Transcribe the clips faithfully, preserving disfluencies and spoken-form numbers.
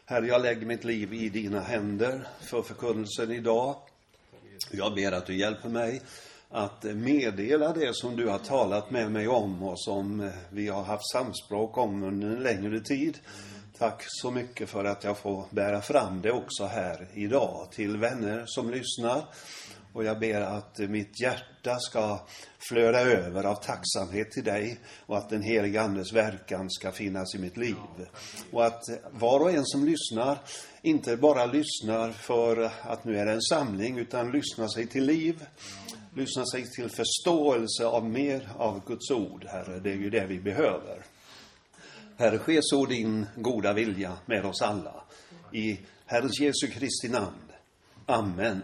Herre, jag lägger mitt liv i dina händer för förkunnelsen idag. Jag ber att du hjälper mig att meddela det som du har talat med mig om och som vi har haft samspråk om under en längre tid. Tack så mycket för att jag får bära fram det också här idag till vänner som lyssnar. Och jag ber att mitt hjärta ska flöda över av tacksamhet till dig och att den heliga andes verkan ska finnas i mitt liv. Och att var och en som lyssnar inte bara lyssnar för att nu är det en samling utan lyssnar sig till liv, lyssnar sig till förståelse av mer av Guds ord, Herre. Det är ju det vi behöver. Herre, ske så din goda vilja med oss alla. I Herrens Jesu Kristi namn. Amen.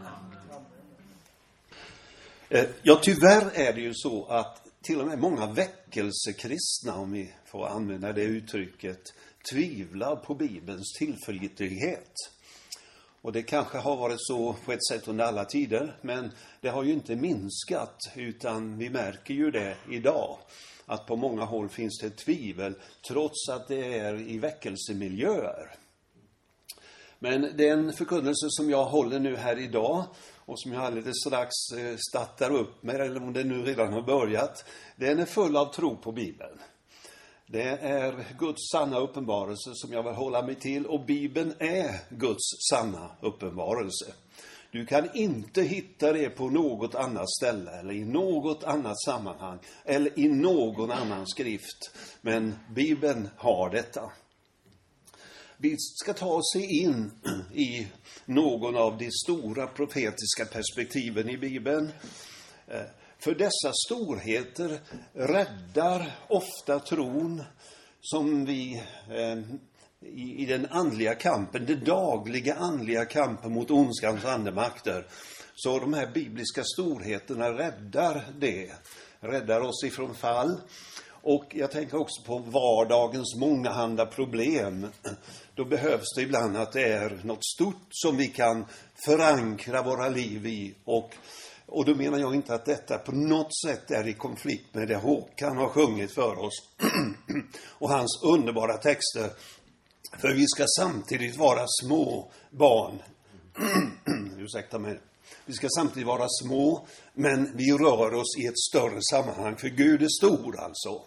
Ja, tyvärr är det ju så att till och med många väckelsekristna, om vi får använda det uttrycket, tvivlar på Bibelns tillförlitlighet. Och det kanske har varit så på ett sätt under alla tider, men det har ju inte minskat, utan vi märker ju det idag. Att på många håll finns det tvivel, trots att det är i väckelsemiljöer. Men den förkunnelse som jag håller nu här idag, och som jag alldeles strax startar upp med, eller om det nu redan har börjat, den är full av tro på Bibeln. Det är Guds sanna uppenbarelse som jag vill hålla mig till, och Bibeln är Guds sanna uppenbarelse. Du kan inte hitta det på något annat ställe eller i något annat sammanhang eller i någon annan skrift, men Bibeln har detta. Vi ska ta oss in i någon av de stora profetiska perspektiven i Bibeln. För dessa storheter räddar ofta tron som vi i den andliga kampen, den dagliga andliga kampen mot ondskans andemakter. Så de här bibliska storheterna räddar det, räddar oss ifrån fall. Och jag tänker också på vardagens mångahanda problem. Då behövs det ibland att det är något stort som vi kan förankra våra liv i. Och, och då menar jag inte att detta på något sätt är i konflikt med det Håkan har sjungit för oss. Och hans underbara texter. För vi ska samtidigt vara små barn. Ursäkta mig. Vi ska samtidigt vara små, men vi rör oss i ett större sammanhang. För Gud är stor alltså.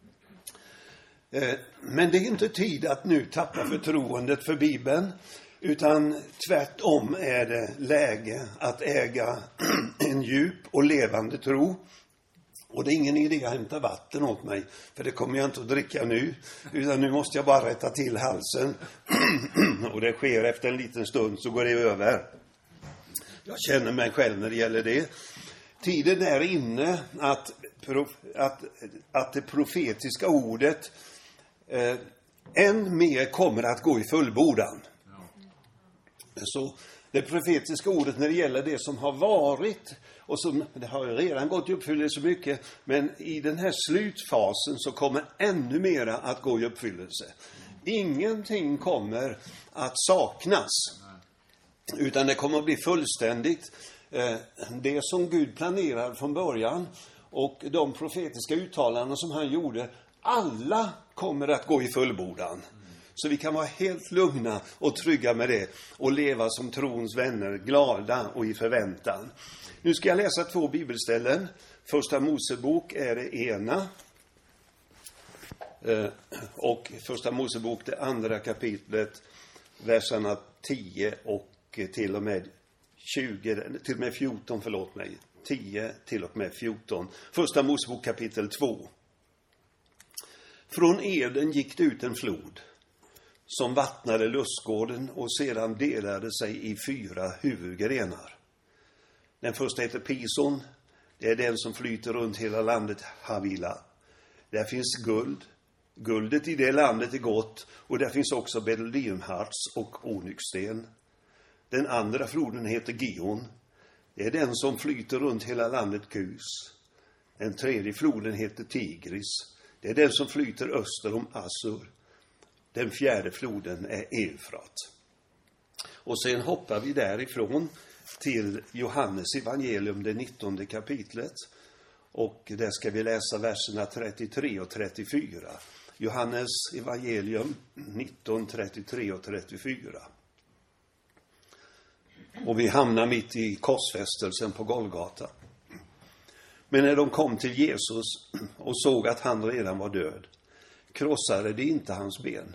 Men det är inte tid att nu tappa förtroendet för Bibeln. Utan tvärtom är det läge att äga en djup och levande tro. Och det är ingen idé att hämta vatten åt mig, för det kommer jag inte att dricka nu. Utan nu måste jag bara rätta till halsen. Och det sker efter en liten stund, så går det över. Jag känner mig själv när det gäller det. Tiden är inne att, att, att det profetiska ordet eh, än mer kommer att gå i fullbordan. Så det profetiska ordet när det gäller det som har varit, och som det har redan gått i uppfyllelse mycket, men i den här slutfasen så kommer ännu mera att gå i uppfyllelse. Ingenting kommer att saknas, utan det kommer att bli fullständigt. Det som Gud planerar från början och de profetiska uttalanden som han gjorde, alla kommer att gå i fullbordan. Så vi kan vara helt lugna och trygga med det och leva som trons vänner, glada och i förväntan. Nu ska jag läsa två bibelställen. Första Mosebok är det ena. Och första Mosebok, det andra kapitlet, verserna tio och till och med tjugo, till och med fjorton, förlåt mig. tio till och med fjorton. Första Mosebok kapitel två. Från Eden gick det ut en flod som vattnade lustgården och sedan delade sig i fyra huvudgrenar. Den första heter Pison. Det är den som flyter runt hela landet Havila. Där finns guld. Guldet i det landet är gott, och där finns också beryliumharts och onyxsten. Den andra floden heter Gion. Det är den som flyter runt hela landet Kus. Den tredje floden heter Tigris. Det är den som flyter öster om Assur. Den fjärde floden är Eufrat. Och sen hoppar vi därifrån till Johannes evangelium, det nittonde kapitlet. Och där ska vi läsa verserna trettiotre och trettiofyra. Johannes evangelium nitton, trettiotre och trettiofyra. Och vi hamnar mitt i korsfästelsen på Golgata. Men när de kom till Jesus och såg att han redan var död, krossade de inte hans ben.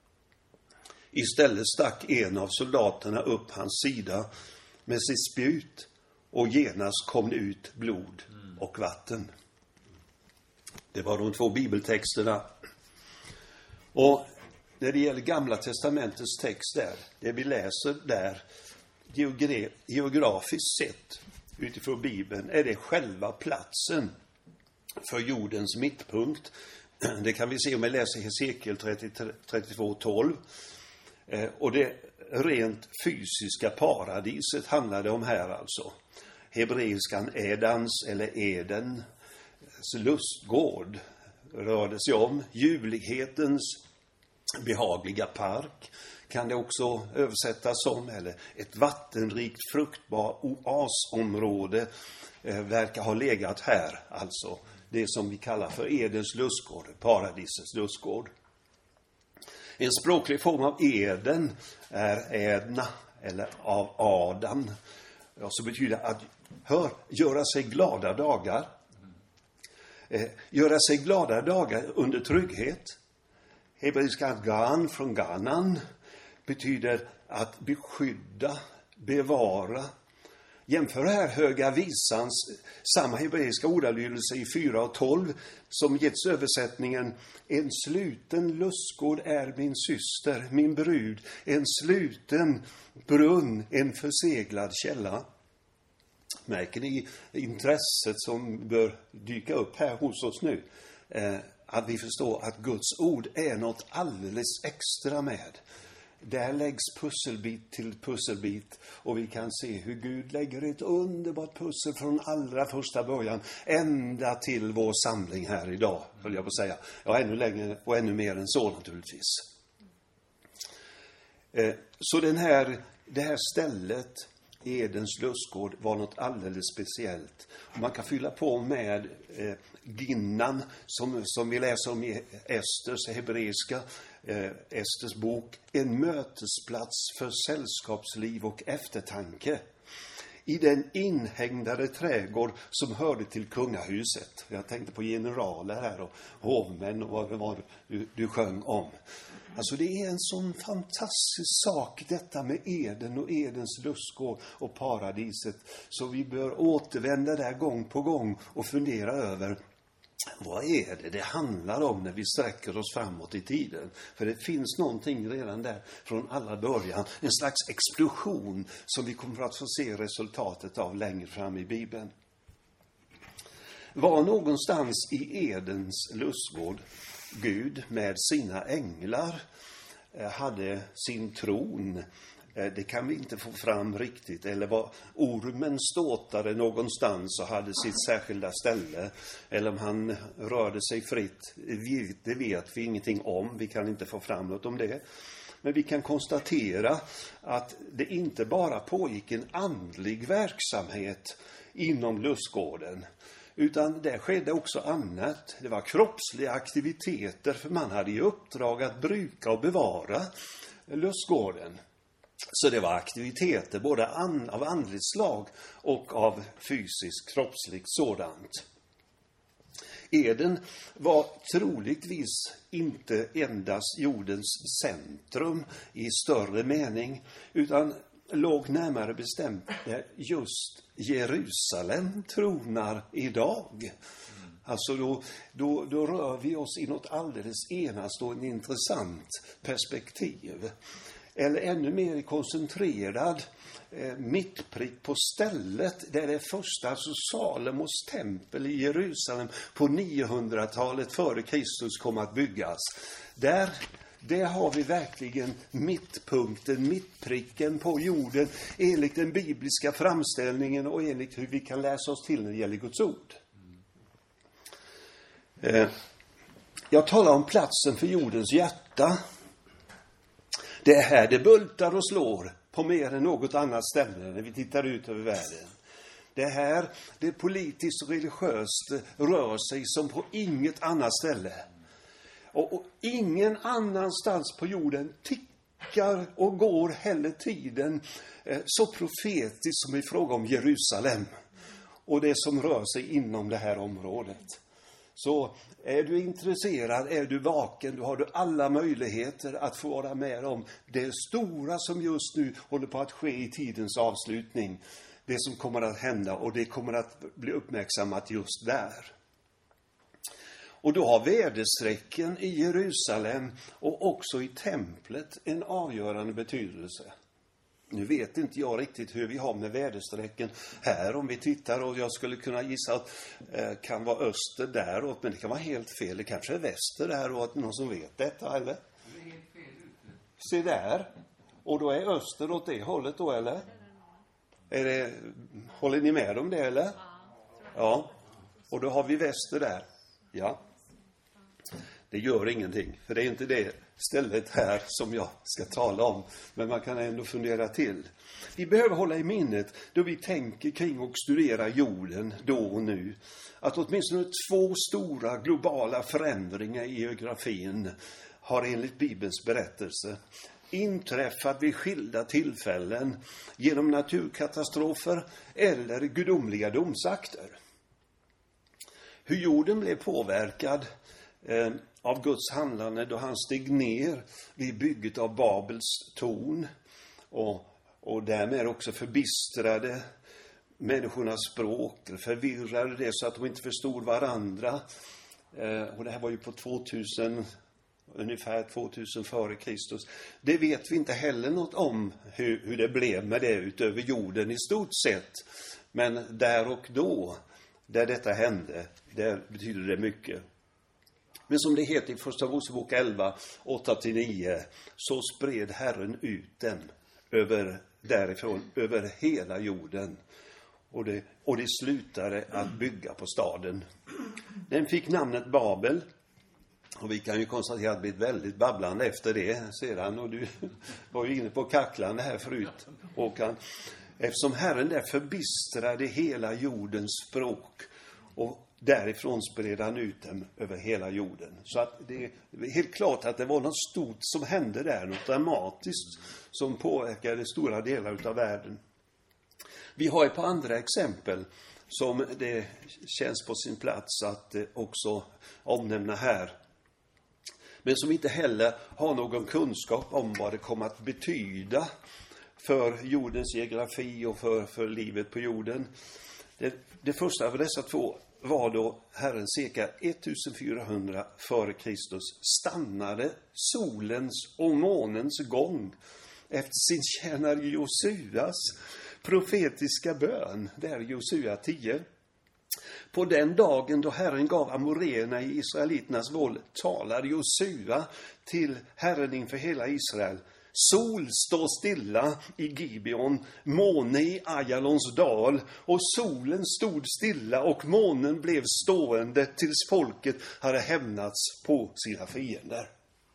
Istället stack en av soldaterna upp hans sida med sitt spjut, och genast kom det ut blod och vatten. Det var de två bibeltexterna. Och när det gäller Gamla testamentets text där, det vi läser där geografiskt sett utifrån Bibeln, är det själva platsen för jordens mittpunkt. Det kan vi se om vi läser Hesekiel trettiotvå tolv. Och det rent fysiska paradiset handlar det om här alltså. Hebreiskan Edans eller Eden, lustgård rör det sig om. Ljuvlighetens behagliga park kan det också översättas som, eller ett vattenrikt fruktbar oasområde eh, verkar ha legat här, alltså det som vi kallar för Edens lustgård, paradisets lustgård. En språklig form av Eden är Ädna eller av Adam, som betyder att hör, göra sig glada dagar. Eh, göra sig glada dagar under trygghet. Hebreiska gan från ganan betyder att beskydda, bevara. Jämför här Höga visans samma hebreiska ordalydelse i fyra och tolv som getts översättningen: en sluten lustgård är min syster, min brud, en sluten brunn, en förseglad källa. Märker ni intresset som bör dyka upp här hos oss nu? Eh, att vi förstår att Guds ord är något alldeles extra med. Där läggs pusselbit till pusselbit, och vi kan se hur Gud lägger ett underbart pussel från allra första början ända till vår samling här idag, vill jag på säga. Ja, ännu längre och ännu mer än så naturligtvis. Eh, så den här, det här stället, Edens lustgård, var något alldeles speciellt. Och man kan fylla på med eh, Ginnan som, som vi läser om i Esters hebreiska, eh, Esters bok. En mötesplats för sällskapsliv och eftertanke. I den inhägnade trädgård som hörde till kungahuset. Jag tänkte på generaler här och hovmän och vad det var du, du sjöng om. Alltså det är en sån fantastisk sak detta med Eden och Edens lustgård och paradiset. Så vi bör återvända där gång på gång och fundera över vad är det det handlar om när vi sträcker oss framåt i tiden. För det finns någonting redan där från alla början. En slags explosion som vi kommer att få se resultatet av längre fram i Bibeln. Var någonstans i Edens lustgård Gud med sina änglar hade sin tron, det kan vi inte få fram riktigt. Eller var ormen ståtade någonstans och hade sitt särskilda ställe, eller om han rörde sig fritt, det vet vi ingenting om. Vi kan inte få fram något om det. Men vi kan konstatera att det inte bara pågick en andlig verksamhet inom lustgården, utan det skedde också annat. Det var kroppsliga aktiviteter, för man hade i uppdrag att bruka och bevara lustgården. Så det var aktiviteter både an, av andligt slag och av fysiskt, kroppsligt sådant. Eden var troligtvis inte endast jordens centrum i större mening, utan låg närmare bestämt där just Jerusalem tronar idag. Alltså då, då, då rör vi oss i något alldeles enastående intressant perspektiv. Eller ännu mer koncentrerad eh, mittprick på stället där det första, alltså Salomos tempel i Jerusalem på niohundratalet före Kristus kom att byggas. Där, där har vi verkligen mittpunkten, mittpricken på jorden enligt den bibliska framställningen och enligt hur vi kan läsa oss till när det gäller Guds ord. Eh, jag talar om platsen för jordens hjärta. Det är här det bultar och slår på mer än något annat ställe när vi tittar ut över världen. Det är här det politiskt och religiöst rör sig som på inget annat ställe. Och, och ingen annanstans på jorden tickar och går heller tiden eh, så profetiskt som i fråga om Jerusalem. Och det som rör sig inom det här området. Så är du intresserad, är du vaken, då har du alla möjligheter att få vara med om det stora som just nu håller på att ske i tidens avslutning. Det som kommer att hända, och det kommer att bli uppmärksammat just där. Och då har väderstrecken i Jerusalem och också i templet en avgörande betydelse. Nu vet inte jag riktigt hur vi har med väderstrecken här om vi tittar, och jag skulle kunna gissa att det eh, kan vara öster däråt, men det kan vara helt fel. Det kanske är väster däråt, någon som vet detta, eller? Det är helt fel ute. Se där. Och då är öster åt det hållet då, eller? Är det, håller ni med om det, eller? Ja. Och då har vi väster där. Ja. Det gör ingenting, för det är inte det stället här som jag ska tala om. Men man kan ändå fundera till. Vi behöver hålla i minnet då vi tänker kring och studerar jorden då och nu, att åtminstone två stora globala förändringar i geografin har enligt Bibelns berättelse inträffat vid skilda tillfällen genom naturkatastrofer eller gudomliga domsakter. Hur jorden blev påverkad eh, av Guds handlande då han steg ner vid bygget av Babels torn och, och därmed också förbistrade människornas språk, förvirrade det så att de inte förstod varandra. Eh, och det här var ju på tvåtusen, ungefär tvåtusen före Kristus. Det vet vi inte heller något om hur, hur det blev med det utöver jorden i stort sett. Men där och då, där detta hände, där betyder det mycket. Men som det heter i Första Mosebok elva, åtta till nio, så spred Herren ut den över, därifrån, över hela jorden. Och det, och det slutade att bygga på staden. Den fick namnet Babel. Och vi kan ju konstatera att det blir väldigt babblande efter det sedan. Och du var ju inne på kacklande här förut, Håkan. Eftersom Herren där förbistrade hela jordens språk. Och därifrån spred han ut dem över hela jorden. Så att det är helt klart att det var något stort som hände där. Något dramatiskt som påverkade stora delar av världen. Vi har ett par andra exempel som det känns på sin plats att också omnämna här. Men som inte heller har någon kunskap om vad det kommer att betyda för jordens geografi och för, för livet på jorden. Det, det första av dessa två var då Herren cirka fjortonhundra före Kristus stannade solens och månens gång efter sin tjänare Josuas profetiska bön. Det är Josua tio. På den dagen då Herren gav amoréerna i israeliternas våld talade Josua till Herren inför hela Israel. Sol står stilla i Gibeon, måne i Ajalons dal, och solen stod stilla och månen blev stående tills folket hade hämnats på sina fiender.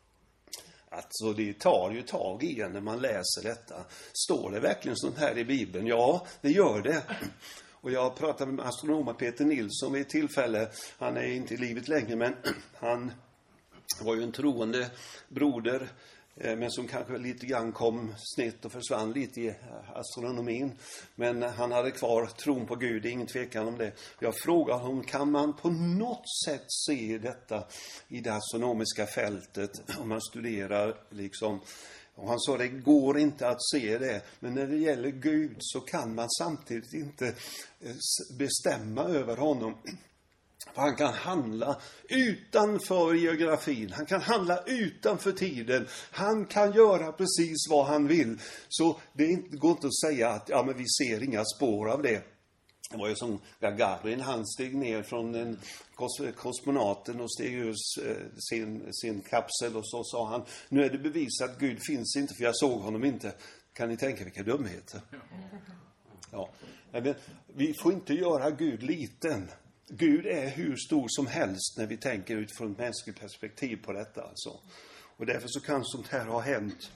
Alltså det tar ju tag i en när man läser detta. Står det verkligen sånt här i Bibeln? Ja, det gör det. Och jag pratade med astronomen Peter Nilsson vid ett tillfälle. Han är inte i livet längre, men han var ju en troende broder, men som kanske lite grann kom snett och försvann lite i astronomin. Men han hade kvar tron på Gud, det är ingen tvekan om det. Jag frågade honom, kan man på något sätt se detta i det astronomiska fältet om man studerar liksom? Och han sa, det går inte att se det. Men när det gäller Gud så kan man samtidigt inte bestämma över honom. För han kan handla utanför geografin. Han kan handla utanför tiden. Han kan göra precis vad han vill. Så det går inte att säga att ja, men vi ser inga spår av det. Det var ju som Gagarin, han steg ner från en kos- kosmonauten och steg ur sin, sin kapsel, och så sa han, nu är det bevisat att Gud finns inte för jag såg honom inte. Kan ni tänka vilka dumheter? Ja. Men vi får inte göra Gud liten. Gud är hur stor som helst när vi tänker utifrån ett mänskligt perspektiv på detta. Alltså. Och därför så kan sånt här ha hänt.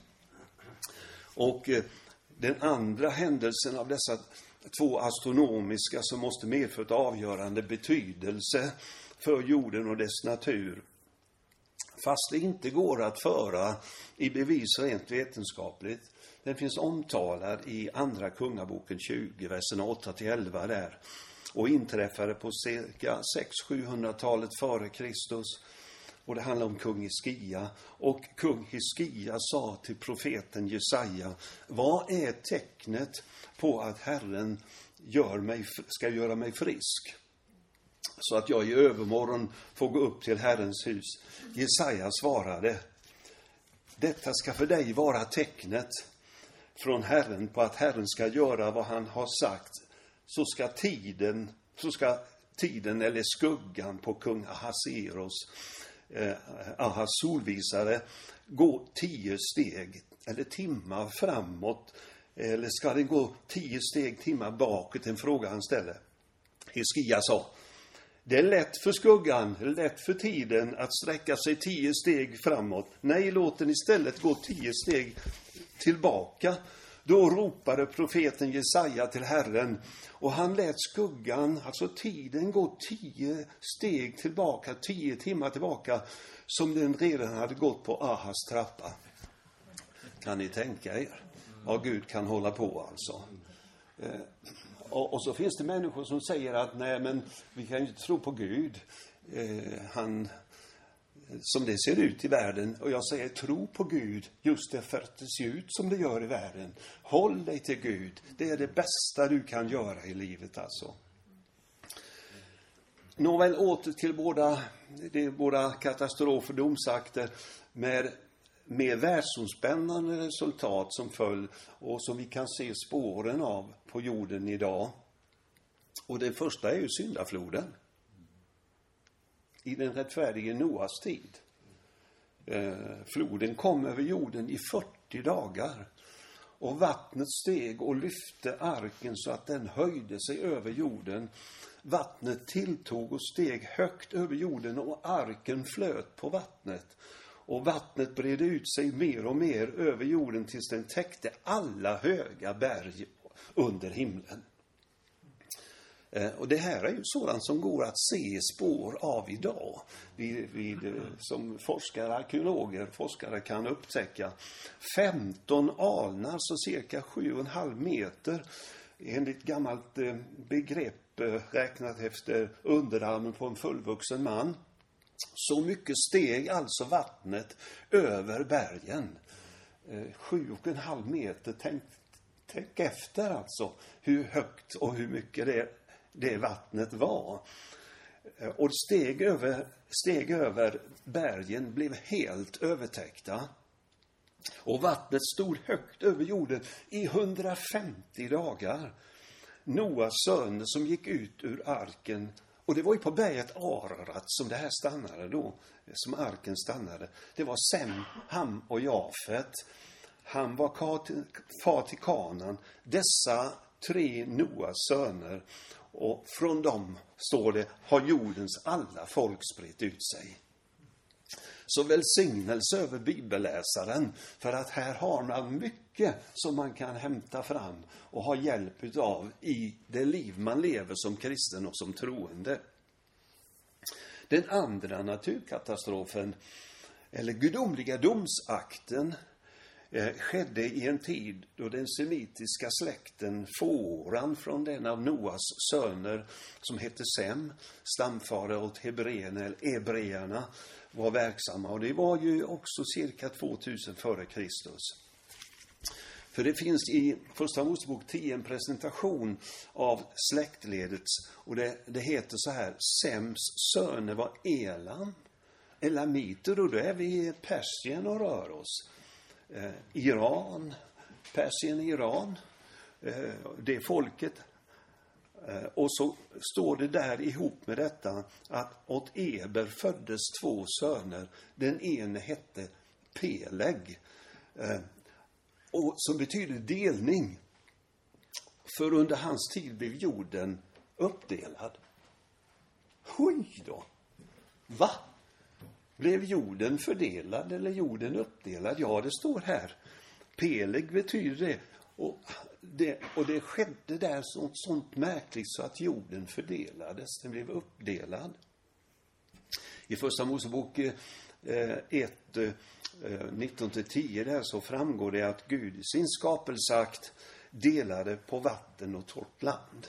Och eh, den andra händelsen av dessa två astronomiska som måste medföra ett avgörande betydelse för jorden och dess natur fast det inte går att föra i bevis rent vetenskapligt. Den finns omtalad i andra kungaboken tjugo, verserna åtta till elva där. Och inträffade på cirka sex till sjuhundratalet före Kristus. Och det handlar om kung Hiskia. Och kung Hiskia sa till profeten Jesaja: vad är tecknet på att Herren gör mig, ska göra mig frisk, så att jag i övermorgon får gå upp till Herrens hus? Jesaja svarade: detta ska för dig vara tecknet från Herren på att Herren ska göra vad han har sagt. Så ska tiden, så ska tiden eller skuggan på kung Ahasveros, eh, Ahas solvisare, gå tio steg eller timmar framåt, eller ska den gå tio steg timmar bakåt? En fråga han ställer. Hiskia sa: det är lätt för skuggan, lätt för tiden att sträcka sig tio steg framåt. Nej, låt den istället gå tio steg tillbaka. Då ropade profeten Jesaja till Herren, och han lät skuggan, alltså tiden, gå tio steg tillbaka, tio timmar tillbaka, som den redan hade gått på Ahas trappa. Kan ni tänka er? Ja, Gud kan hålla på alltså. Eh, och, och så finns det människor som säger att nej, men vi kan ju inte tro på Gud. Eh, han... som det ser ut i världen. Och jag säger, tro på Gud just därför att det ser ut som det gör i världen. Håll dig till Gud. Det är det bästa du kan göra i livet alltså. Nåväl, åter till båda, det är båda katastrofer, domsakter med, med världsomspännande resultat som följd och som vi kan se spåren av på jorden idag. Och det första är ju syndafloden. I den rättfärdige Noas tid. Eh, floden kom över jorden i fyrtio dagar. Och vattnet steg och lyfte arken så att den höjde sig över jorden. Vattnet tilltog och steg högt över jorden och arken flöt på vattnet. Och vattnet bred ut sig mer och mer över jorden tills den täckte alla höga berg under himlen. Och det här är ju sådant som går att se spår av idag. Vid, vid, som forskare, arkeologer, forskare kan upptäcka femton alnar, så cirka sju och en halv meter, enligt gammalt begrepp räknat efter underarmen på en fullvuxen man. Så mycket steg alltså vattnet över bergen. Sju och en halv meter, tänk, tänk efter alltså hur högt och hur mycket det är. Det vattnet var. Och steg över, steg över bergen blev helt övertäckta. Och vattnet stod högt över jorden i hundrafemtio dagar. Noas söner som gick ut ur arken, och det var ju på berget Ararat som det här stannade då, som arken stannade. Det var Sem, Ham och Jafet. Han var far till Kanan. Dessa tre Noas söner. Och från dem, står det, har jordens alla folk spritt ut sig. Så välsignelse över bibelläsaren, för att här har man mycket som man kan hämta fram och ha hjälp av i det liv man lever som kristen och som troende. Den andra naturkatastrofen, eller gudomliga domsakten, skedde i en tid då den semitiska släkten Foran från den av Noas söner som hette Sem, stamfare åt hebreerna eller ebreerna, var verksamma. Och det var ju också cirka tvåtusen före Kristus. För det finns i första Mosebok tio en presentation av släktledet, och det, det heter så här: Sems söner var Elam, Elamiter, och då är vi i Persien och rör oss. Eh, Iran, Persien, Iran, eh, det folket. Eh, och så står det där ihop med detta att åt Eber föddes två söner. Den ene hette Peleg, eh, och som betyder delning. För under hans tid blev jorden uppdelad. Oj då! Va? Blev jorden fördelad eller jorden uppdelad? Ja, det står här. Peleg betyder det. Och det, och det skedde där sånt, sånt märkligt så att jorden fördelades. Den blev uppdelad. I första Mosebok ett, nitton till tio där så framgår det att Gud i sin skapelseakt delade på vatten och torrt land.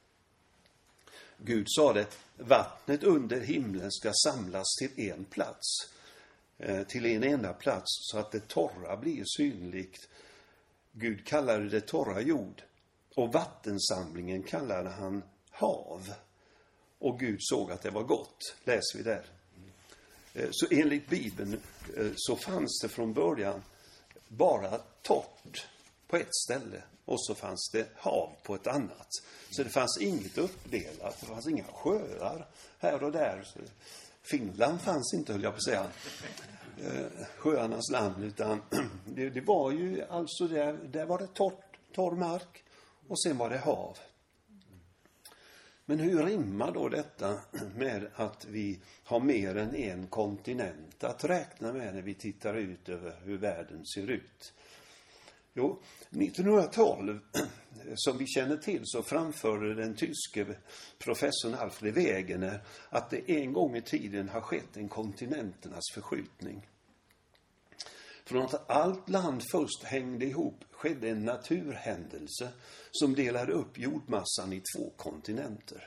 Gud sa det, vattnet under himlen ska samlas till en plats, till en enda plats, så att det torra blir synligt. Gud kallade det torra jord, och vattensamlingen kallade han hav. Och Gud såg att det var gott, läser vi där. Så enligt Bibeln så fanns det från början bara torrt på ett ställe, och så fanns det hav på ett annat. Så det fanns inget uppdelat, det fanns inga sjöar här och där. Finland fanns inte, höll jag på att säga, sjöarnas land, utan det, det var ju alltså där, där var det torrt, torr mark, och sen var det hav. Men hur rimmar då detta med att vi har mer än en kontinent att räkna med när vi tittar ut över hur världen ser ut? Jo, nittonhundratolv, som vi känner till, så framförde den tyske professorn Alfred Wegener att det en gång i tiden har skett en kontinenternas förskjutning. Från att allt land först hängde ihop skedde en naturhändelse som delade upp jordmassan i två kontinenter.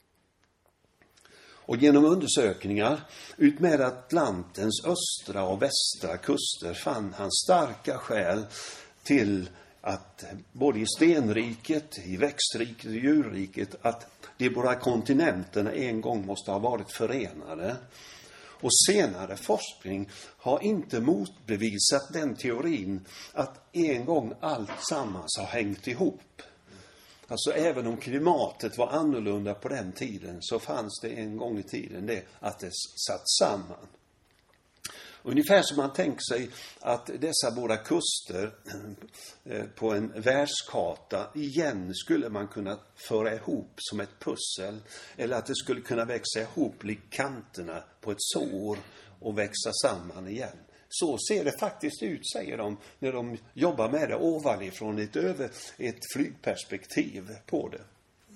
Och genom undersökningar utmed Atlantens östra och västra kuster fann han starka skäl till att både i stenriket, i växtriket och djurriket, att de båda kontinenterna en gång måste ha varit förenade. Och senare forskning har inte motbevisat den teorin att en gång allt sammans har hängt ihop. Alltså även om klimatet var annorlunda på den tiden, så fanns det en gång i tiden det att det satt samman. Ungefär som man tänker sig att dessa båda kuster på en världskarta igen skulle man kunna föra ihop som ett pussel, eller att det skulle kunna växa ihop likt kanterna på ett sår och växa samman igen. Så ser det faktiskt ut, säger de, när de jobbar med det ovanifrån ett, över, ett flygperspektiv på det.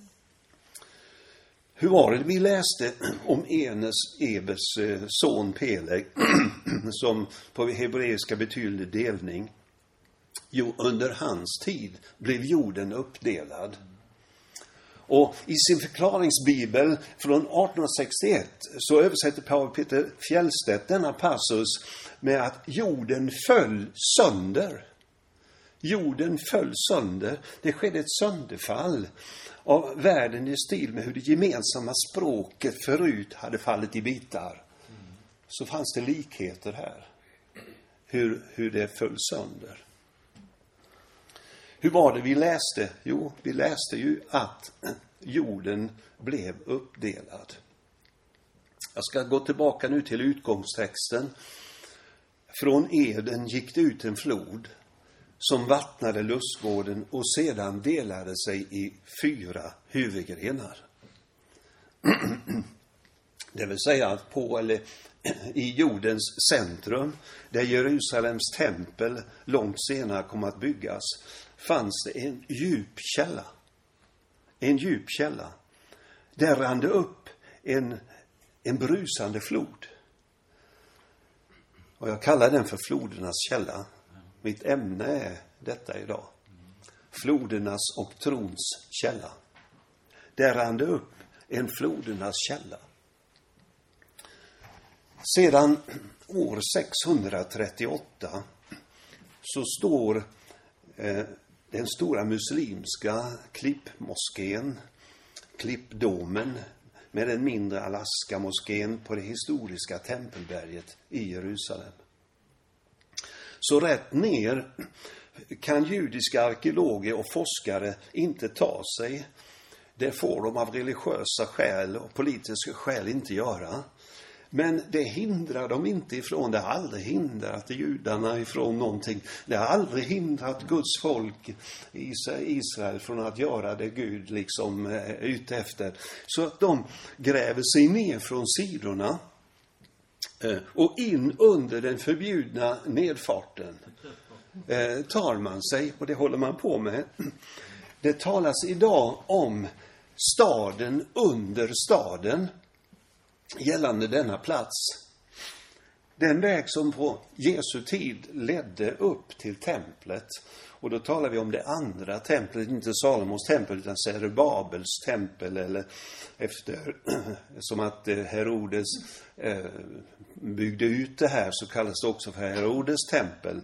Hur var det vi läste om Enes Ebers son Peleg, som på hebreiska betyder delning? Jo, under hans tid blev jorden uppdelad. Och i sin förklaringsbibel från arton sextioett så översätter Paul Peter Fjellstedt denna passus med att jorden föll sönder. Jorden föll sönder. Det skedde ett sönderfall av världen i stil med hur det gemensamma språket förut hade fallit i bitar. Så fanns det likheter här. Hur, hur det föll sönder. Hur var det vi läste? Jo, vi läste ju att jorden blev uppdelad. Jag ska gå tillbaka nu till utgångstexten. Från Eden gick det ut en flod som vattnade lustgården och sedan delade sig i fyra huvudgrenar. Det vill säga att på eller i jordens centrum, där Jerusalems tempel långt senare kom att byggas, fanns det en djup källa. En djup källa. Där rann det upp en, en brusande flod. Och jag kallar den för flodernas källa. Mitt ämne är detta idag. Flodernas och trons källa. Där rann det upp en flodernas källa. Sedan år sexhundratrettioåtta så står eh, den stora muslimska klippmoskén, klippdomen, med den mindre Alaska-moskén på det historiska tempelberget i Jerusalem. Så rätt ner kan judiska arkeologer och forskare inte ta sig. Det får de av religiösa skäl och politiska skäl inte göra. Men det hindrar dem inte ifrån, det har aldrig hindrat judarna ifrån någonting. Det har aldrig hindrat Guds folk, Israel, från att göra det Gud liksom är ute efter. Så att de gräver sig ner från sidorna och in under den förbjudna nedfarten tar man sig, och det håller man på med. Det talas idag om staden under staden gällande denna plats. Den väg som på Jesu tid ledde upp till templet, och då talar vi om det andra templet, inte Salomos tempel utan Zerubabels tempel, eller efter som att Herodes eh, byggde ut det här, så kallas det också för Herodes tempel.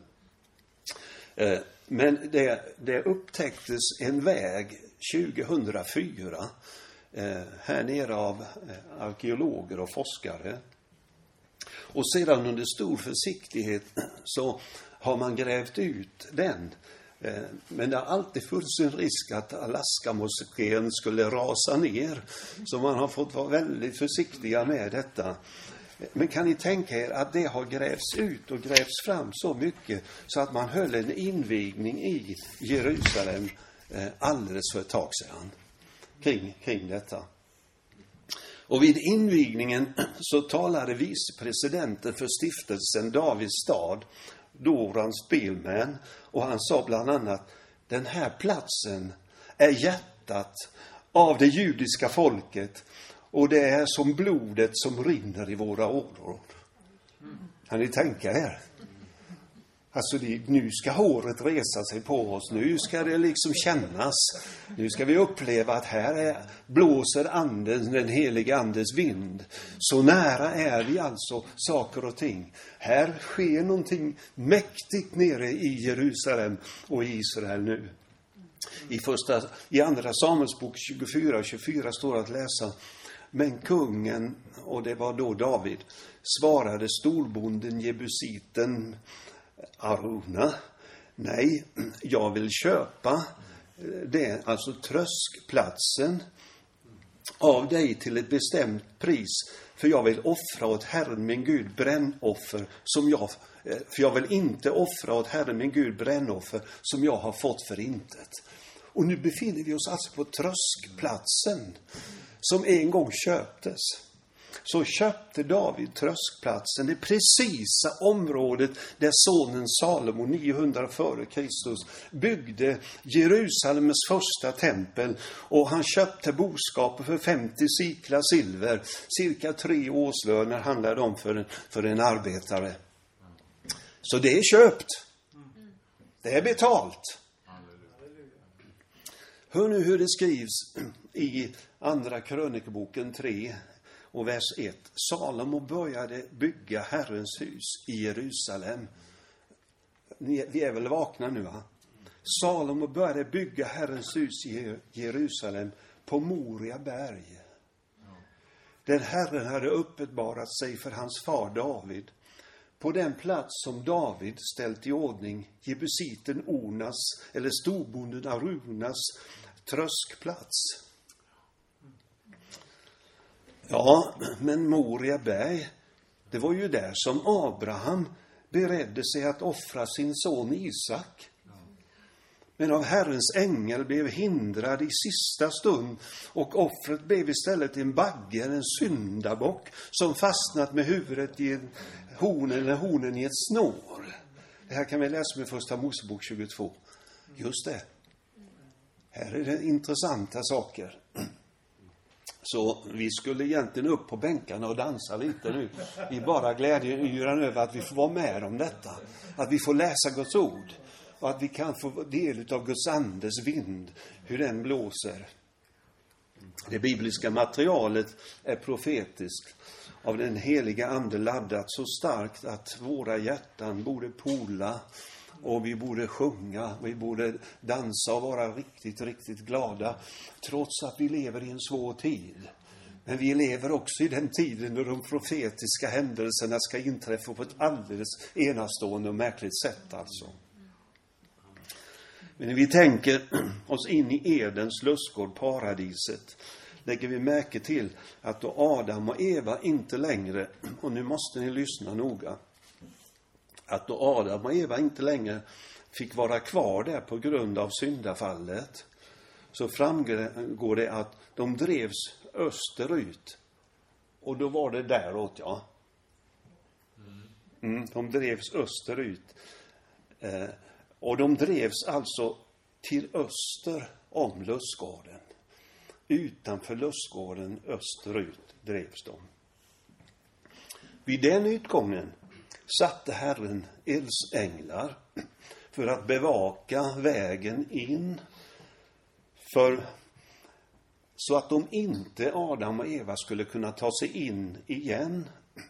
Eh, men det, det upptäcktes en väg tjugohundrafyra eh, här nere av eh, arkeologer och forskare. Och sedan under stor försiktighet så har man grävt ut den. Men det har alltid funnits en risk att Alaska-moskén skulle rasa ner. Så man har fått vara väldigt försiktiga med detta. Men kan ni tänka er att det har grävts ut och grävts fram så mycket så att man höll en invigning i Jerusalem alldeles för ett tag sedan kring, kring detta. Och vid invigningen så talade vicepresidenten för stiftelsen Davids stad, Doran Spielman, och han sa bland annat: den här platsen är hjärtat av det judiska folket och det är som blodet som rinner i våra ådror. Kan ni tänka er? Alltså det, nu ska håret resa sig på oss. Nu ska det liksom kännas. Nu ska vi uppleva att här är, blåser anden, den heliga andes vind. Så nära är vi alltså saker och ting. Här sker någonting mäktigt nere i Jerusalem och i Israel nu. I, första, i andra Samuelsbok tjugofyra och tjugofyra står att läsa: men kungen, och det var då David, svarade storbonden Jebusiten Aruna: nej, jag vill köpa det, alltså tröskplatsen, av dig till ett bestämt pris, för jag vill offra åt Herren min Gud brännoffer som jag, för jag vill inte offra åt Herren min Gud brännoffer som jag har fått för intet. Och nu befinner vi oss alltså på tröskplatsen som en gång köptes. Så köpte David tröskplatsen, det precisa området där sonen Salomo niohundra före Kristus byggde Jerusalems första tempel, och han köpte boskaper för femtio siklar silver, cirka tre årslöner handlade om för en, för en arbetare. Så det är köpt. Det är betalt. Hör nu hur det skrivs i andra krönikeboken tre och vers ett. Salomo började bygga Herrens hus i Jerusalem. Vi är väl vakna nu, va? Salomo började bygga Herrens hus i Jerusalem på Moria berg. Den Herren hade uppenbarat sig för hans far David på den plats som David ställt i ordning, jebusiten Ornas eller storbonden Arunas tröskplats. Ja, men Moria berg, det var ju där som Abraham beredde sig att offra sin son Isak. Men av Herrens ängel blev hindrad i sista stund, och offret blev istället en bagge, en syndabock som fastnat med huvudet i en horn eller hornen i ett snår. Det här kan vi läsa med första Mosebok tjugotvå. Just det. Här är det intressanta saker. Så vi skulle egentligen upp på bänkarna och dansa lite nu. Vi bara glädjen över att vi får vara med om detta. Att vi får läsa Guds ord. Och att vi kan få del av Guds andes vind. Hur den blåser. Det bibliska materialet är profetiskt. Av den heliga ande laddat så starkt att våra hjärtan borde pola. Och vi borde sjunga, vi borde dansa och vara riktigt, riktigt glada. Trots att vi lever i en svår tid. Men vi lever också i den tiden då de profetiska händelserna ska inträffa på ett alldeles enastående och märkligt sätt alltså. Men när vi tänker oss in i Edens lustgård, paradiset, lägger vi märke till att då Adam och Eva inte längre, och nu måste ni lyssna noga, att då Adam och Eva inte längre fick vara kvar där på grund av syndafallet, så framgår det att de drevs österut. Och då var det däråt, ja. Mm, de drevs österut. Eh, och de drevs alltså till öster om lustgården. Utanför lustgården österut drevs de. Vid den utgången satte Herren eldsänglar för att bevaka vägen in, för så att de inte, Adam och Eva, skulle kunna ta sig in igen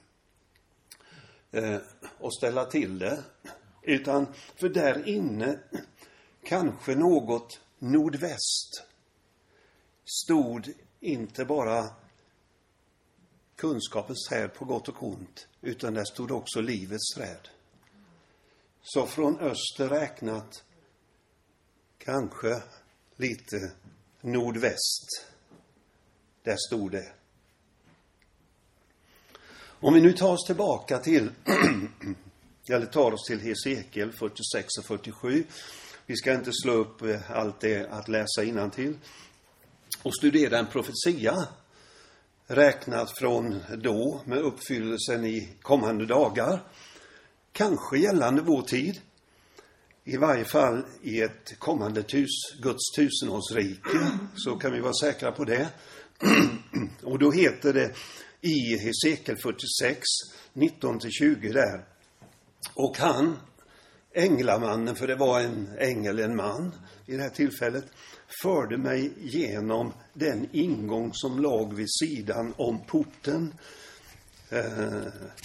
eh, och ställa till det. Utan för där inne, kanske något nordväst, stod inte bara kunskapens träd på gott och ont, utan där stod också livets träd. Så från öster räknat, kanske lite nordväst, där stod det. Om vi nu tar oss tillbaka till, eller tar oss till Hesekiel fyrtiosex och fyrtiosju. Vi ska inte slå upp allt det att läsa innantill. Och studera en profetia räknat från då med uppfyllelsen i kommande dagar. Kanske gällande vår tid. I varje fall i ett kommande tus, Guds tusenårsrike. Så kan vi vara säkra på det. Och då heter det i Hesekiel fyrtiosex, nitton till tjugo där. Och han, änglamannen, för det var en ängel, en man i det här tillfället, förde mig genom den ingång som låg vid sidan om porten. Eh,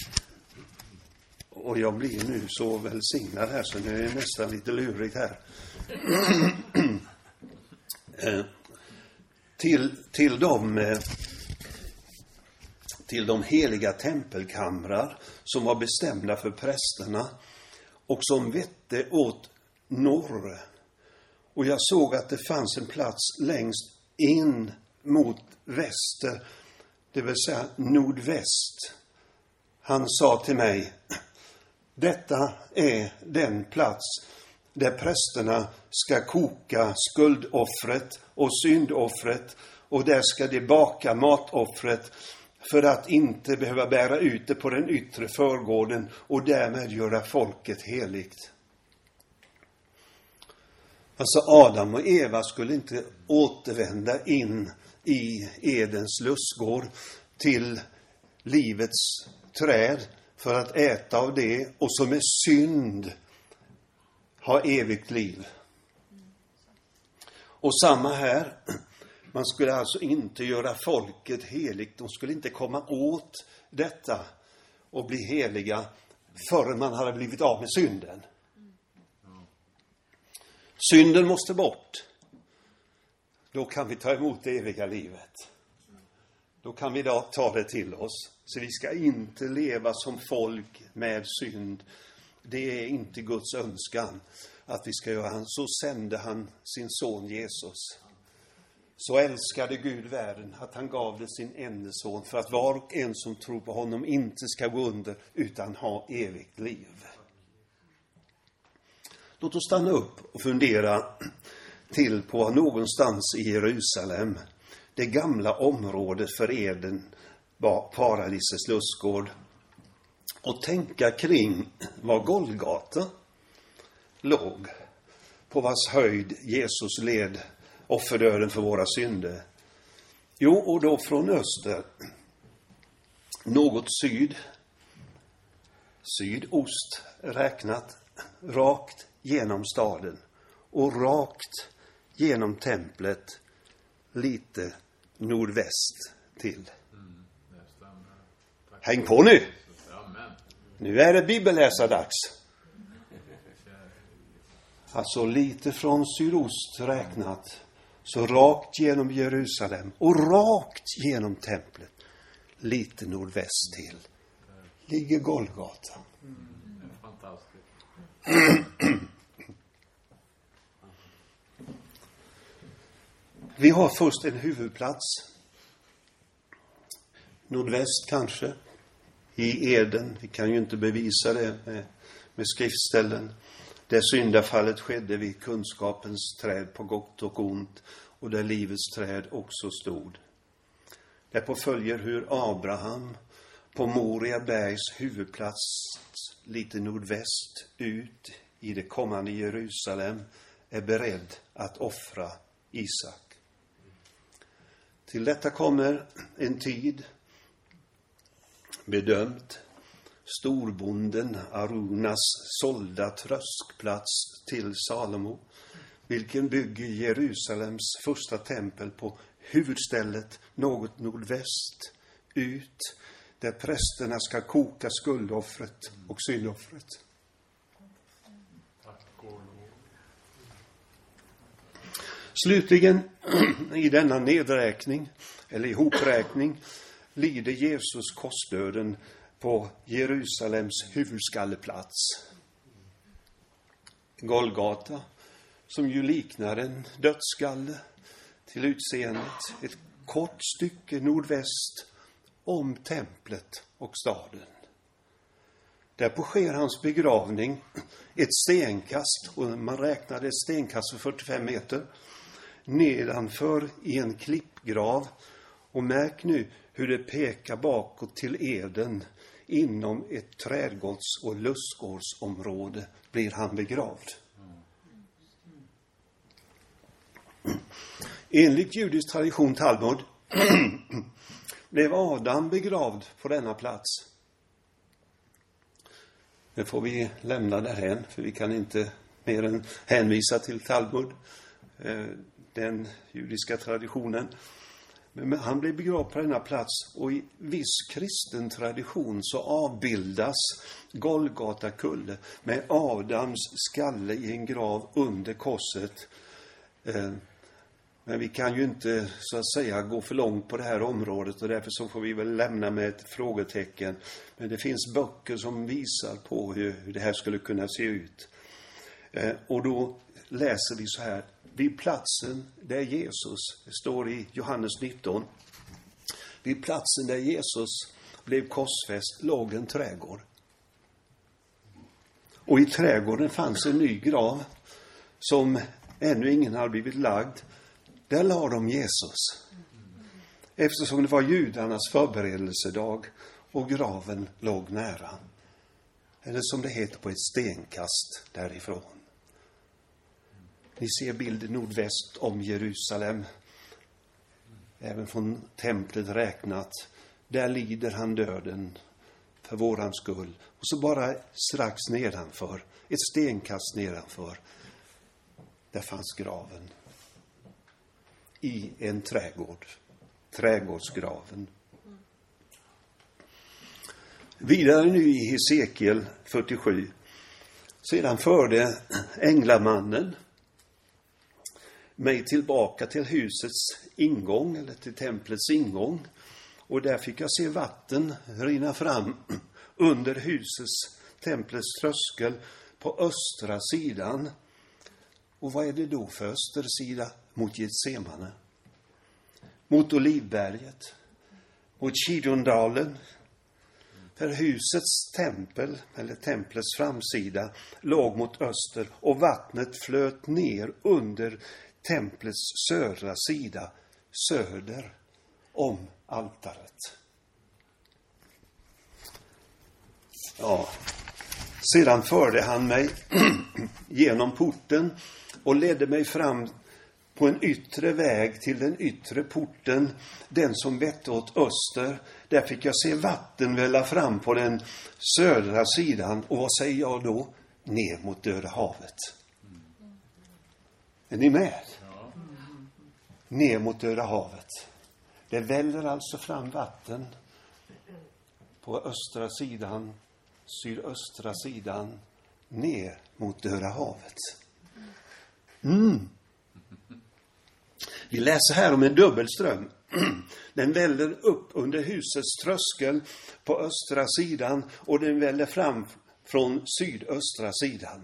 och jag blir nu så välsignad här så nu är det nästan lite lurigt här. eh, till, till de... Eh, till de heliga tempelkamrar som var bestämda för prästerna och som vette åt norr. Och jag såg att det fanns en plats längst in mot väster, det vill säga nordväst. Han sa till mig, detta är den plats där prästerna ska koka skuldoffret och syndoffret, och där ska de baka matoffret för att inte behöva bära ut det på den yttre förgården och därmed göra folket heligt. Alltså Adam och Eva skulle inte återvända in i Edens lustgård till livets träd för att äta av det och som är synd ha evigt liv. Och samma här. Man skulle alltså inte göra folket heligt. De skulle inte komma åt detta och bli heliga förrän man hade blivit av med synden. Synden måste bort. Då kan vi ta emot det eviga livet. Då kan vi då ta det till oss. Så vi ska inte leva som folk med synd. Det är inte Guds önskan att vi ska göra. Så sände han sin son Jesus. Så älskade Gud världen att han gav det sin enda son för att var och en som tror på honom inte ska gå under utan ha evigt liv. Låt oss stanna upp och fundera till på någonstans i Jerusalem, det gamla området för Eden var paradisets lustgård, och tänka kring var Golgata låg, på vars höjd Jesus led offerdöden för våra synder. Jo, och då från öster, något syd, sydost räknat, rakt genom staden och rakt genom templet, lite nordväst till. Häng på nu! Nu är det bibelläsardags. Alltså lite från sydost räknat, så rakt genom Jerusalem och rakt genom templet, lite nordväst till, ligger Golgata. Mm, fantastiskt. Vi har först en huvudplats. Nordväst kanske. I Eden. Vi kan ju inte bevisa det med, med skriftställen. Där syndafallet skedde vid kunskapens träd på gott och ont. Och där livets träd också stod. Därpå följer hur Abraham på Moria bergs huvudplats lite nordväst ut i det kommande Jerusalem är beredd att offra Isak. Till detta kommer en tid bedömt storbonden Arunas sålda tröskplats till Salomo, vilken bygger Jerusalems första tempel på huvudstället något nordväst ut, där prästerna ska koka skuldoffret och syndoffret. Slutligen i denna nedräkning eller ihopräkning lider Jesus korsdöden på Jerusalems huvudskalleplats. Golgata, som ju liknar en dödsskalle till utseendet, ett kort stycke nordväst om templet och staden. Därpå sker hans begravning ett stenkast, och man räknade ett stenkast för fyrtiofem meter, nedanför i en klippgrav. Och märk nu hur det pekar bakåt till Eden. Inom ett trädgårds- och lustgårdsområde blir han begravd. Enligt judisk tradition Talmud blev Adam begravd på denna plats. Det får vi lämna därhen, för vi kan inte mer än hänvisa till Talmud, den judiska traditionen. Men han blev begravd på denna plats, och i viss kristen tradition så avbildas Golgata kulle med Adams skalle i en grav under korset. Men vi kan ju inte så att säga gå för långt på det här området, och därför så får vi väl lämna med ett frågetecken. Men det finns böcker som visar på hur, hur det här skulle kunna se ut. Och då läser vi så här: vid platsen där Jesus, det står i Johannes nitton, vid platsen där Jesus blev korsfäst låg en trädgård. Och i trädgården fanns en ny grav som ännu ingen hade blivit lagd. Där la de Jesus, eftersom det var judarnas förberedelsedag och graven låg nära. Eller som det heter, på ett stenkast därifrån. Ni ser bilden nordväst om Jerusalem. Även från templet räknat. Där lider han döden för våran skull. Och så bara strax nedanför, ett stenkast nedanför, där fanns graven. I en trädgård. Trädgårdsgraven. Vidare nu i Hesekiel fyrtiosju. Sedan förde änglamannen mig tillbaka till husets ingång, eller till templets ingång. Och där fick jag se vatten rinna fram under husets, templets tröskel på östra sidan. Och vad är det då för östersida? Mot Getsemane, mot Olivberget, mot Kidondalen. För husets tempel, eller templets framsida, låg mot öster, och vattnet flöt ner under templets södra sida, söder om altaret. Ja, sedan förde han mig genom porten och ledde mig fram på en yttre väg till den yttre porten, den som vette åt öster. Där fick jag se vatten välla fram på den södra sidan. Och vad säger jag då? Ner mot Döda havet. Är ni med? Ner mot Döda havet. Det väller alltså fram vatten på östra sidan, sydöstra sidan, ner mot Döda havet. Mm. Vi läser här om en dubbelström. Den väller upp under husets tröskel på östra sidan, och den väller fram från sydöstra sidan.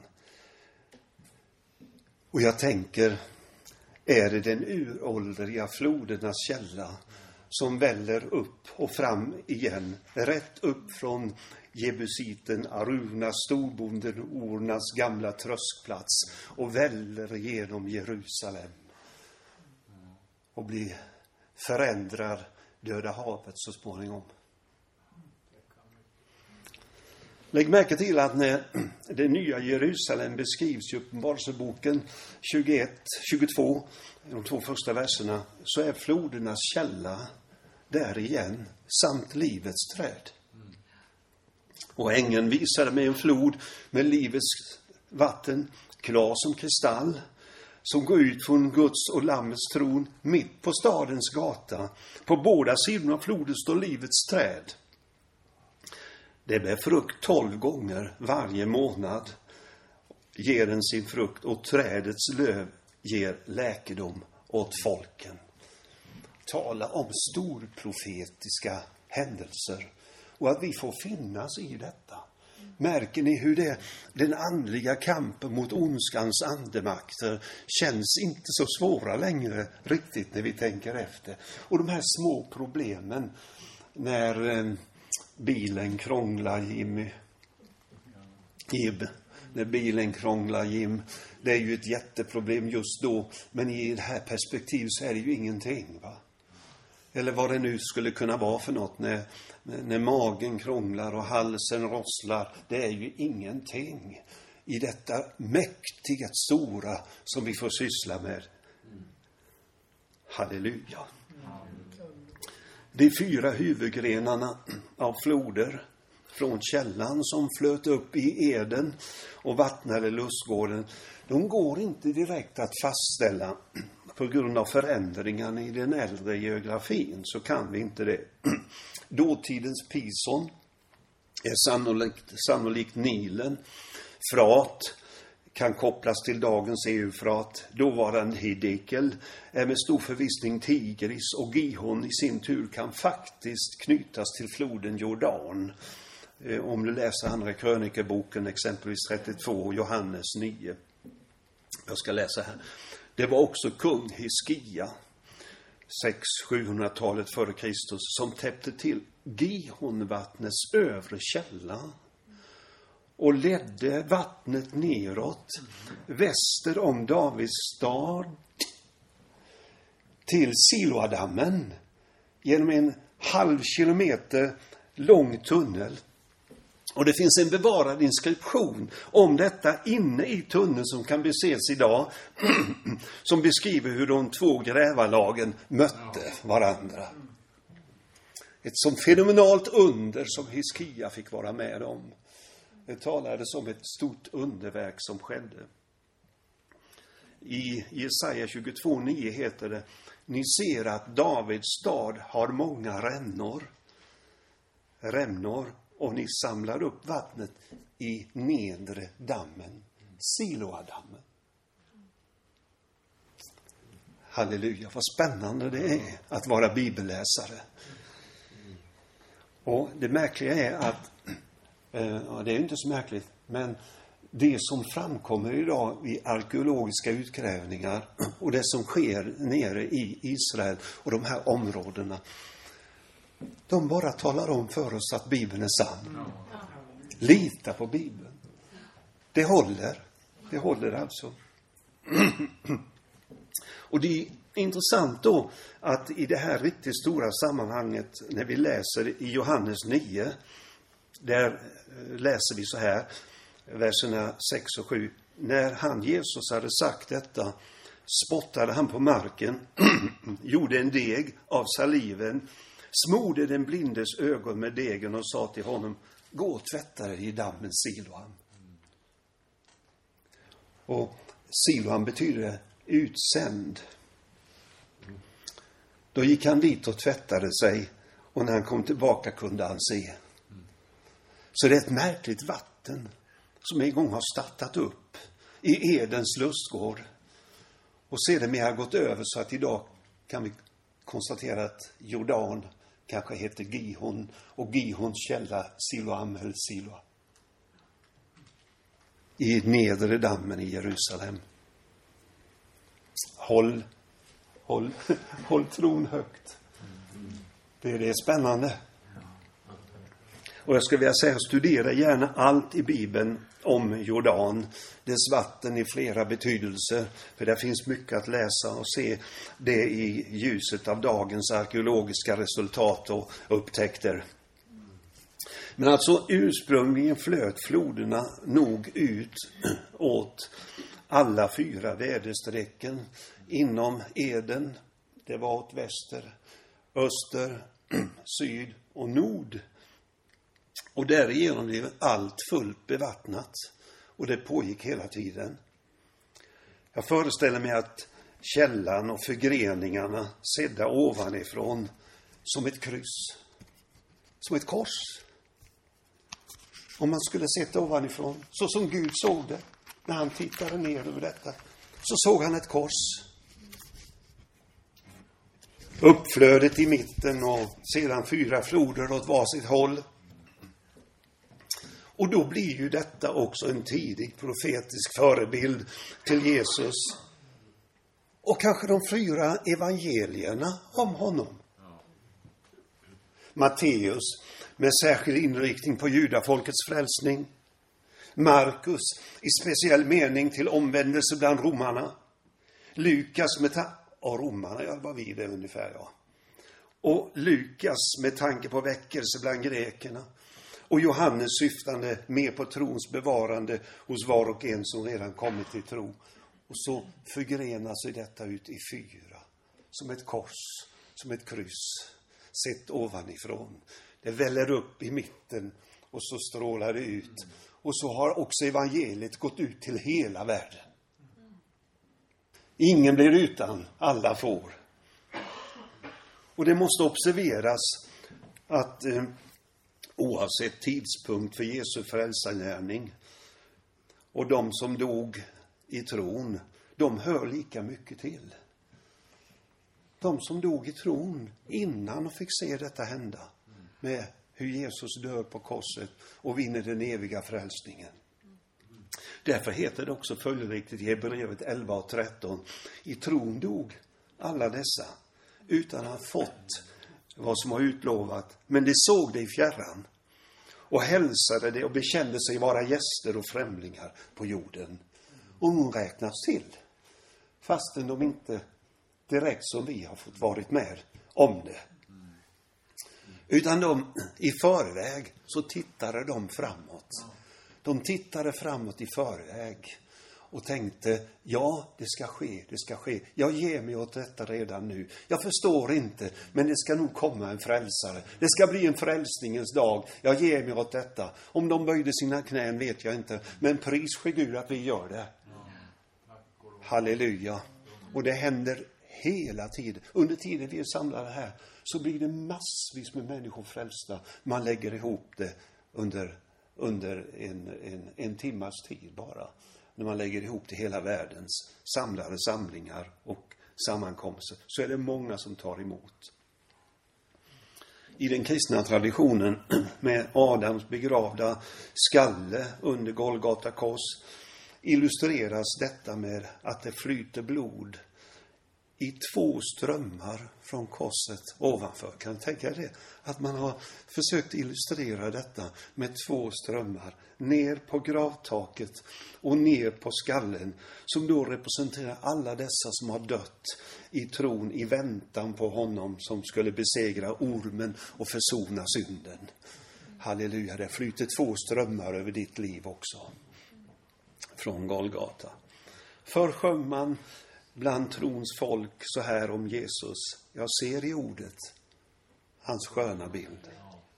Och jag tänker, är det den uråldriga flodernas källa som väller upp och fram igen, rätt upp från Jebusiten, Arunas, storbonden, Ornas gamla tröskplats, och väller genom Jerusalem och blir förändrar Döda havet så småningom. Lägg märke till att när det nya Jerusalem beskrivs i Uppenbarelseboken tjugoett, tjugotvå, de två första verserna, så är flodernas källa där igen, samt livets träd. Och ängeln visade mig en flod med livets vatten, klar som kristall, som går ut från Guds och Lammets tron mitt på stadens gata. På båda sidorna av floden står livets träd. Det bär frukt tolv gånger varje månad, ger den sin frukt, och trädets löv ger läkedom åt folken. Tala om storprofetiska händelser, och att vi får finnas i detta. Märker ni hur det, den andliga kampen mot ondskans andemakter känns inte så svåra längre riktigt när vi tänker efter. Och de här små problemen när eh, bilen krånglar, Jimmy. Jib, när bilen krånglar, Jim. Det är ju ett jätteproblem just då, men i det här perspektivet så är det ju ingenting, va? Eller vad det nu skulle kunna vara för något när, när magen krånglar och halsen rosslar. Det är ju ingenting i detta mäktiga, stora som vi får syssla med. Halleluja. De fyra huvudgrenarna av floder från källan som flöt upp i Eden och vattnade lustgården, de går inte direkt att fastställa. På grund av förändringarna i den äldre geografin så kan vi inte det. Dåtidens Pison är sannolikt, sannolikt Nilen. Frat kan kopplas till dagens Eufrat. Dåvarande Hidekel är med stor förvissning Tigris, och Gihon i sin tur kan faktiskt knytas till floden Jordan. Om du läser andra krönikeboken, exempelvis trettiotvå och Johannes nio. Jag ska läsa här. Det var också kung Hiskia, sex sjuhundratalet före Kristus, som täppte till Gihonvattnets övre källa och ledde vattnet neråt väster om Davids stad till Siloadammen genom en halv kilometer lång tunnel. Och det finns en bevarad inskription om detta inne i tunneln som kan ses idag, som beskriver hur de två grävarlagen mötte varandra. Ett sånt fenomenalt under som Hiskia fick vara med om. Det talades om ett stort underverk som skedde. I Jesaja tjugotvå nio heter det: ni ser att Davids stad har många rännor. Rännor. Och ni samlar upp vattnet i nedre dammen, Siloadammen. Halleluja, vad spännande det är att vara bibelläsare. Och det märkliga är att, ja, det är inte så märkligt, men det som framkommer idag i arkeologiska utgrävningar och det som sker nere i Israel och de här områdena, de bara talar om för oss att Bibeln är sann. Lita på Bibeln. Det håller. Det håller alltså. Och det är intressant då att i det här riktigt stora sammanhanget, när vi läser i Johannes nio, där läser vi så här, verserna sex och sju. När han, Jesus, hade sagt detta, spottade han på marken, gjorde en deg av saliven, smorde den blindes ögon med degen och sa till honom: gå och tvätta dig i dammen Siloam. Och Siloam betyder utsänd. Då gick han dit och tvättade sig, och när han kom tillbaka kunde han se. Så det är ett märkligt vatten som en gång har startat upp i Edens lustgård och sedan har gått över, så att idag kan vi konstatera att Jordan kanske heter Gihon, och Gihons källa Siloam eller Siloam i nedre dammen i Jerusalem. Håll, håll, håll tron högt. Det är det spännande. Och jag skulle vilja säga, studera gärna allt i Bibeln om Jordan, dess vatten i flera betydelser. För det finns mycket att läsa och se det i ljuset av dagens arkeologiska resultat och upptäckter. Men alltså ursprungligen flöt floderna nog ut åt alla fyra väderstrecken inom Eden. Det var åt väster, öster, syd och nord. Och därigenom blev allt fullt bevattnat. Och det pågick hela tiden. Jag föreställer mig att källan och förgreningarna sedda ovanifrån som ett kryss. Som ett kors. Om man skulle sett det ovanifrån, så som Gud såg det. När han tittade ner över detta, så såg han ett kors. Uppflödet i mitten och sedan fyra floder åt varsitt håll. Och då blir ju detta också en tidig profetisk förebild till Jesus. Och kanske de fyra evangelierna om honom. Matteus med särskild inriktning på judafolkets frälsning. Markus i speciell mening till omvändelse bland romarna. Lukas med ta- och romarna, ja, vad vi det ungefär, ja. Och Lukas med tanke på väckelse bland grekerna. Och Johannes syftande mer på trons bevarande hos var och en som redan kommit till tro. Och så förgrenar sig detta ut i fyra. Som ett kors, som ett kryss. Sett ovanifrån. Det väller upp i mitten och så strålar det ut. Och så har också evangeliet gått ut till hela världen. Ingen blir utan, alla får. Och det måste observeras att eh, oavsett tidpunkt för Jesu frälsargärning och de som dog i tron, de hör lika mycket till. De som dog i tron innan de fick se detta hända med hur Jesus dör på korset och vinner den eviga frälsningen. Därför heter det också följdriktigt i Hebreerbrevet elva och tretton. I tron dog alla dessa utan att ha fått vad som har utlovat. Men de såg det i fjärran och hälsade det och bekände sig vara gäster och främlingar på jorden. Och de räknas till. Fastän de inte direkt som vi har fått varit med om det. Utan de i förväg så tittade de framåt. De tittade framåt i förväg och tänkte, ja, det ska ske, det ska ske. Jag ger mig åt detta redan nu. Jag förstår inte, men det ska nog komma en frälsare. Det ska bli en frälsningens dag. Jag ger mig åt detta. Om de böjde sina knän vet jag inte, men pris ske Gud att vi gör det. Halleluja. Och det händer hela tiden. Under tiden vi är samlade här så blir det massvis med människor frälsta. Man lägger ihop det under, under en, en, en timmas tid bara. När man lägger ihop det hela världens samlade samlingar och sammankomster så är det många som tar emot. I den kristna traditionen med Adams begravda skalle under Golgata kors illustreras detta med att det flyter blod i två strömmar från korset ovanför. Kan du tänka det? Att man har försökt illustrera detta med två strömmar ner på gravtaket och ner på skallen, som då representerar alla dessa som har dött i tron i väntan på honom som skulle besegra ormen och försona synden. Halleluja, det flyter två strömmar över ditt liv också. Från Golgata. Förr sjöng man bland trons folk så här om Jesus. Jag ser i ordet hans sköna bild.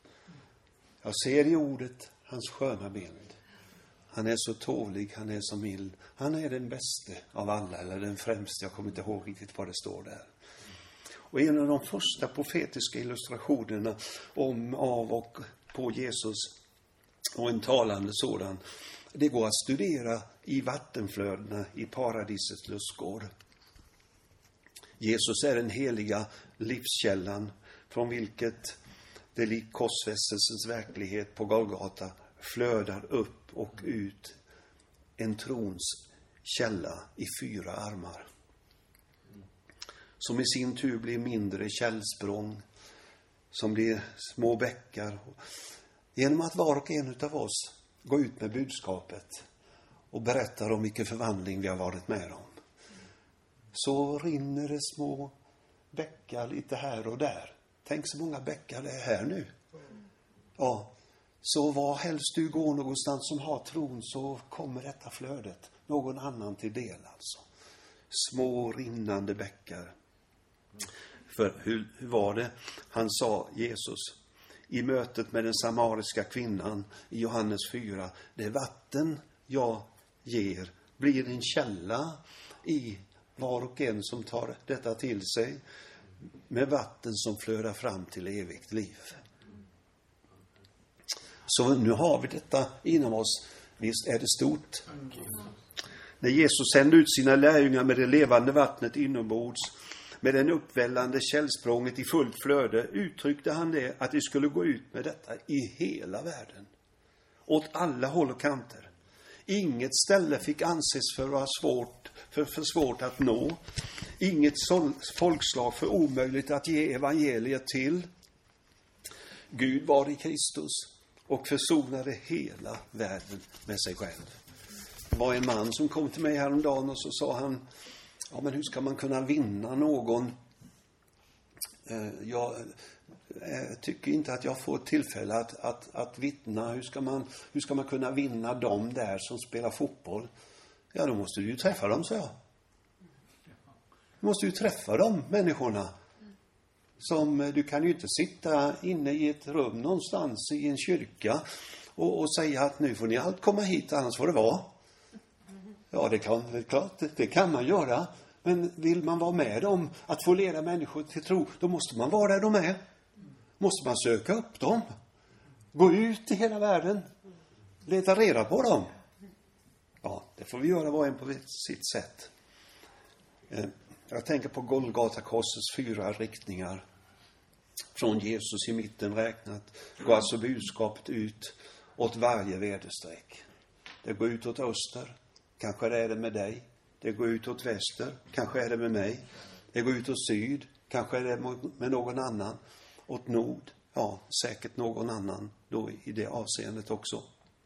Jag ser i ordet hans sköna bild. Han är så tålig, han är så mild. Han är den bästa av alla, eller den främsta. Jag kommer inte ihåg riktigt vad det står där. Och en av de första profetiska illustrationerna om, av och på Jesus, och en talande sådan, det går att studera i vattenflödena i paradisets lustgård. Jesus är den heliga livskällan från vilket det lik korsfästelsens verklighet på Golgata flödar upp och ut en trons källa i fyra armar. Som i sin tur blir mindre källsprång, som blir små bäckar. Genom att var och en av oss går ut med budskapet och berättar om vilken förvandling vi har varit med om, så rinner det små bäckar lite här och där. Tänk så många bäckar det är här nu. Ja, så var helst du går någonstans som har tron, så kommer detta flödet någon annan till del alltså. Små rinnande bäckar. För hur, hur var det? Han sa, Jesus, i mötet med den samariska kvinnan i Johannes fyra. Det vatten jag ger blir en källa i var och en som tar detta till sig, med vatten som flödar fram till evigt liv. Så nu har vi detta inom oss. Visst är det stort. När Jesus sände ut sina lärjungar med det levande vattnet inombords, med den uppvällande källsprånget i fullt flöde, uttryckte han det att de skulle gå ut med detta i hela världen. Åt alla håll och kanter. Inget ställe fick anses för vara svårt, för, för svårt att nå. Inget folkslag för omöjligt att ge evangeliet till. Gud var i Kristus och försonade hela världen med sig själv. Det var en man som kom till mig häromdagen och så sa han: ja, men hur ska man kunna vinna någon? Jag tycker inte att jag får tillfälle att, att, att vittna. Hur ska, man, hur ska man kunna vinna dem där som spelar fotboll? Ja, då måste du ju träffa dem, så jag. Du måste ju träffa de människorna. Som, du kan ju inte sitta inne i ett rum någonstans i en kyrka och, och säga att nu får ni allt komma hit, annars får det vara. Ja, det kan, det är klart, det, det kan man göra. Men vill man vara med om att få leda människor till tro, då måste man vara där de är. Måste man söka upp dem. Gå ut i hela världen. Leta reda på dem. Ja, det får vi göra var en på sitt sätt. Jag tänker på Golgata-korsets fyra riktningar. Från Jesus i mitten räknat går alltså budskapet ut åt varje väderstreck. Det går ut åt öster. Kanske är det med dig. Det går ut åt väster. Kanske är det med mig. Det går ut åt syd. Kanske är det med någon annan. Åt nord. Ja, säkert någon annan då i det avseendet också.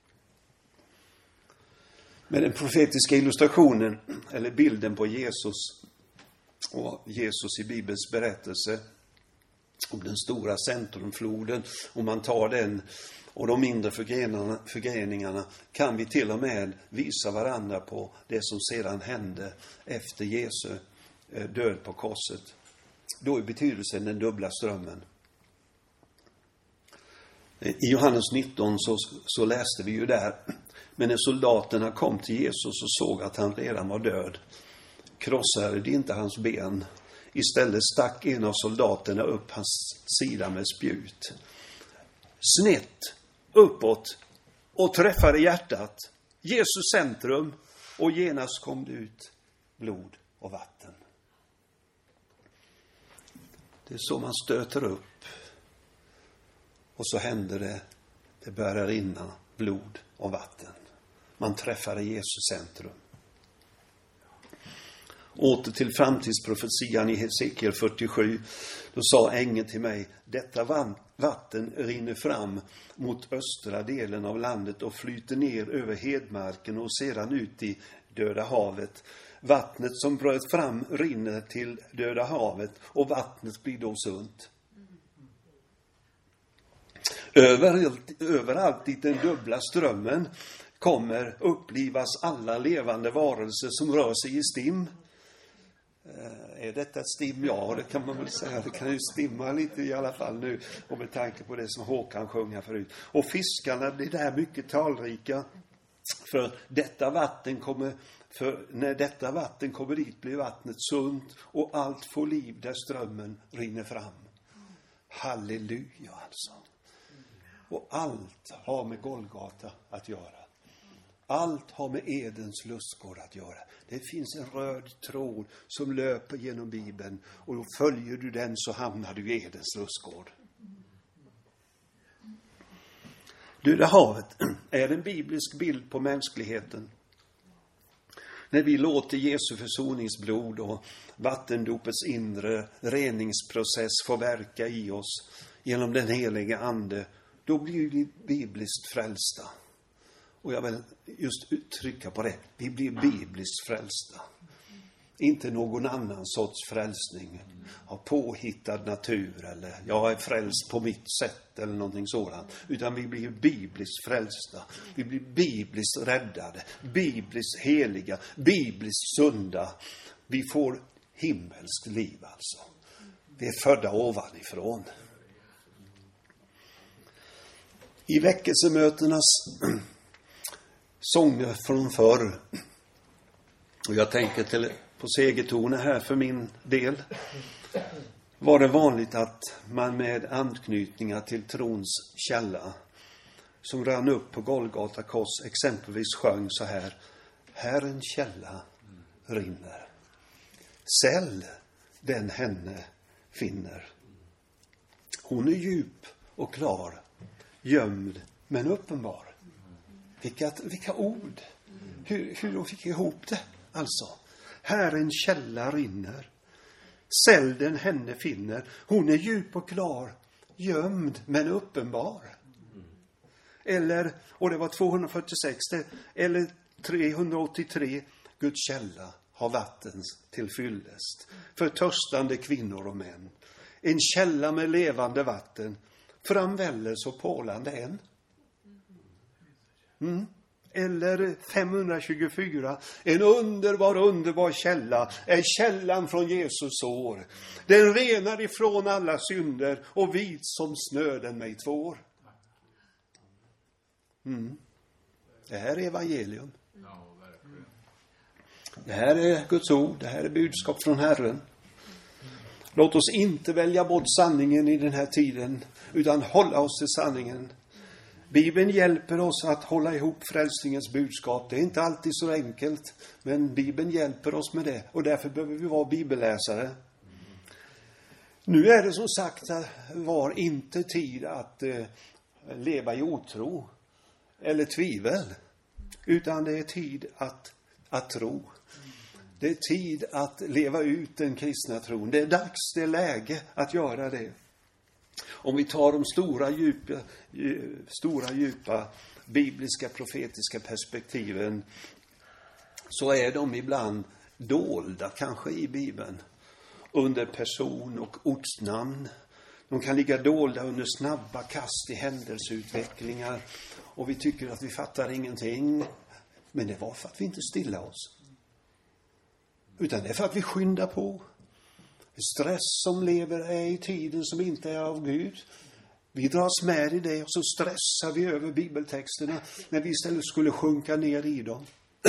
Med den profetiska illustrationen eller bilden på Jesus och Jesus i Bibelns berättelse om den stora centrumfloden, om man tar den och de mindre förgreningarna, förgreningarna, kan vi till och med visa varandra på det som sedan hände efter Jesu död på korset. Då är betydelsen den dubbla strömmen. I Johannes nitton så, så läste vi ju där: men när soldaterna kom till Jesus och såg att han redan var död, krossade de inte hans ben. Istället stack en av soldaterna upp hans sida med spjut, snett uppåt, och träffade hjärtat, Jesus centrum, och genast kom det ut blod och vatten. Det är så man stöter upp. Och så händer det, det börjar rinna blod och vatten. Man träffade Jesus centrum. Åter till framtidsprofetian i Hesekiel fyrtiosju. Då sa ängeln till mig: detta vatten rinner fram mot östra delen av landet och flyter ner över hedmarken och sedan ut i Döda havet. Vattnet som bröt fram rinner till Döda havet, och vattnet blir då sunt. Överallt, överallt i den dubbla strömmen kommer upplivas alla levande varelser som rör sig i stim. Eh, är detta ett stim? Ja, det kan man väl säga. Det kan ju stimma lite i alla fall nu, och med tanke på det som Håkan sjöng här förut. Och fiskarna blir där mycket talrika, för detta vatten kommer, för när detta vatten kommer dit blir vattnet sunt, och allt får liv där strömmen rinner fram. Halleluja alltså. Och allt har med Golgata att göra. Allt har med Edens lustgård att göra. Det finns en röd tråd som löper genom Bibeln, och då följer du den så hamnar du i Edens lustgård. Döda havet är en biblisk bild på mänskligheten. När vi låter Jesu försoningsblod och vattendopets inre reningsprocess få verka i oss genom den heliga ande, då blir vi bibliskt frälsta. Och jag vill just uttrycka på det. Vi blir bibliskt frälsta. Inte någon annan sorts frälsning av påhittad natur, eller jag är frälst på mitt sätt eller någonting sådant. Utan vi blir bibliskt frälsta. Vi blir bibliskt räddade, bibliskt heliga, bibliskt sunda. Vi får himmelskt liv alltså. Vi är födda ovanifrån. I väckelsemötenas sånger från förr, och jag tänker till, på segertoner här för min del, var det vanligt att man med anknytningar till trons källa som rann upp på Golgata kors exempelvis sjöng så här: här en källa rinner, säll den henne finner. Hon är djup och klar, gömd men uppenbar. Vilka, vilka ord. Hur, hur de fick ihop det alltså. Här en källa rinner, säll den henne finner. Hon är djup och klar, gömd men uppenbar. Eller, och det var tvåhundrafyrtiosex, eller trehundraåttiotre, Guds källa har vattens till fyllest för törstande kvinnor och män. En källa med levande vatten, framväller så pålande än. Mm. Eller femhundratjugofyra, en underbar, underbar källa är källan från Jesus sår. Den renar ifrån alla synder och vit som snö den mig tvår. Mm. Det här är evangelium. Det här är Guds ord, det här är budskap från Herren. Låt oss inte välja bort sanningen i den här tiden, utan hålla oss till sanningen. Bibeln hjälper oss att hålla ihop frälsningens budskap. Det är inte alltid så enkelt, men Bibeln hjälper oss med det. Och därför behöver vi vara bibelläsare. Nu är det som sagt var inte tid att eh, leva i otro eller tvivel, utan det är tid att, att tro. Det är tid att leva ut den kristna tron. Det är dags, det är läge att göra det. Om vi tar de stora djupa, stora, djupa bibliska, profetiska perspektiven, så är de ibland dolda kanske i Bibeln under person- och ortsnamn. De kan ligga dolda under snabba kast i händelseutvecklingar, och vi tycker att vi fattar ingenting. Men det var för att vi inte stilla oss, utan det är för att vi skyndar på. Stress som lever är i tiden som inte är av Gud. Vi dras med i det, och så stressar vi över bibeltexterna när vi istället skulle sjunka ner i dem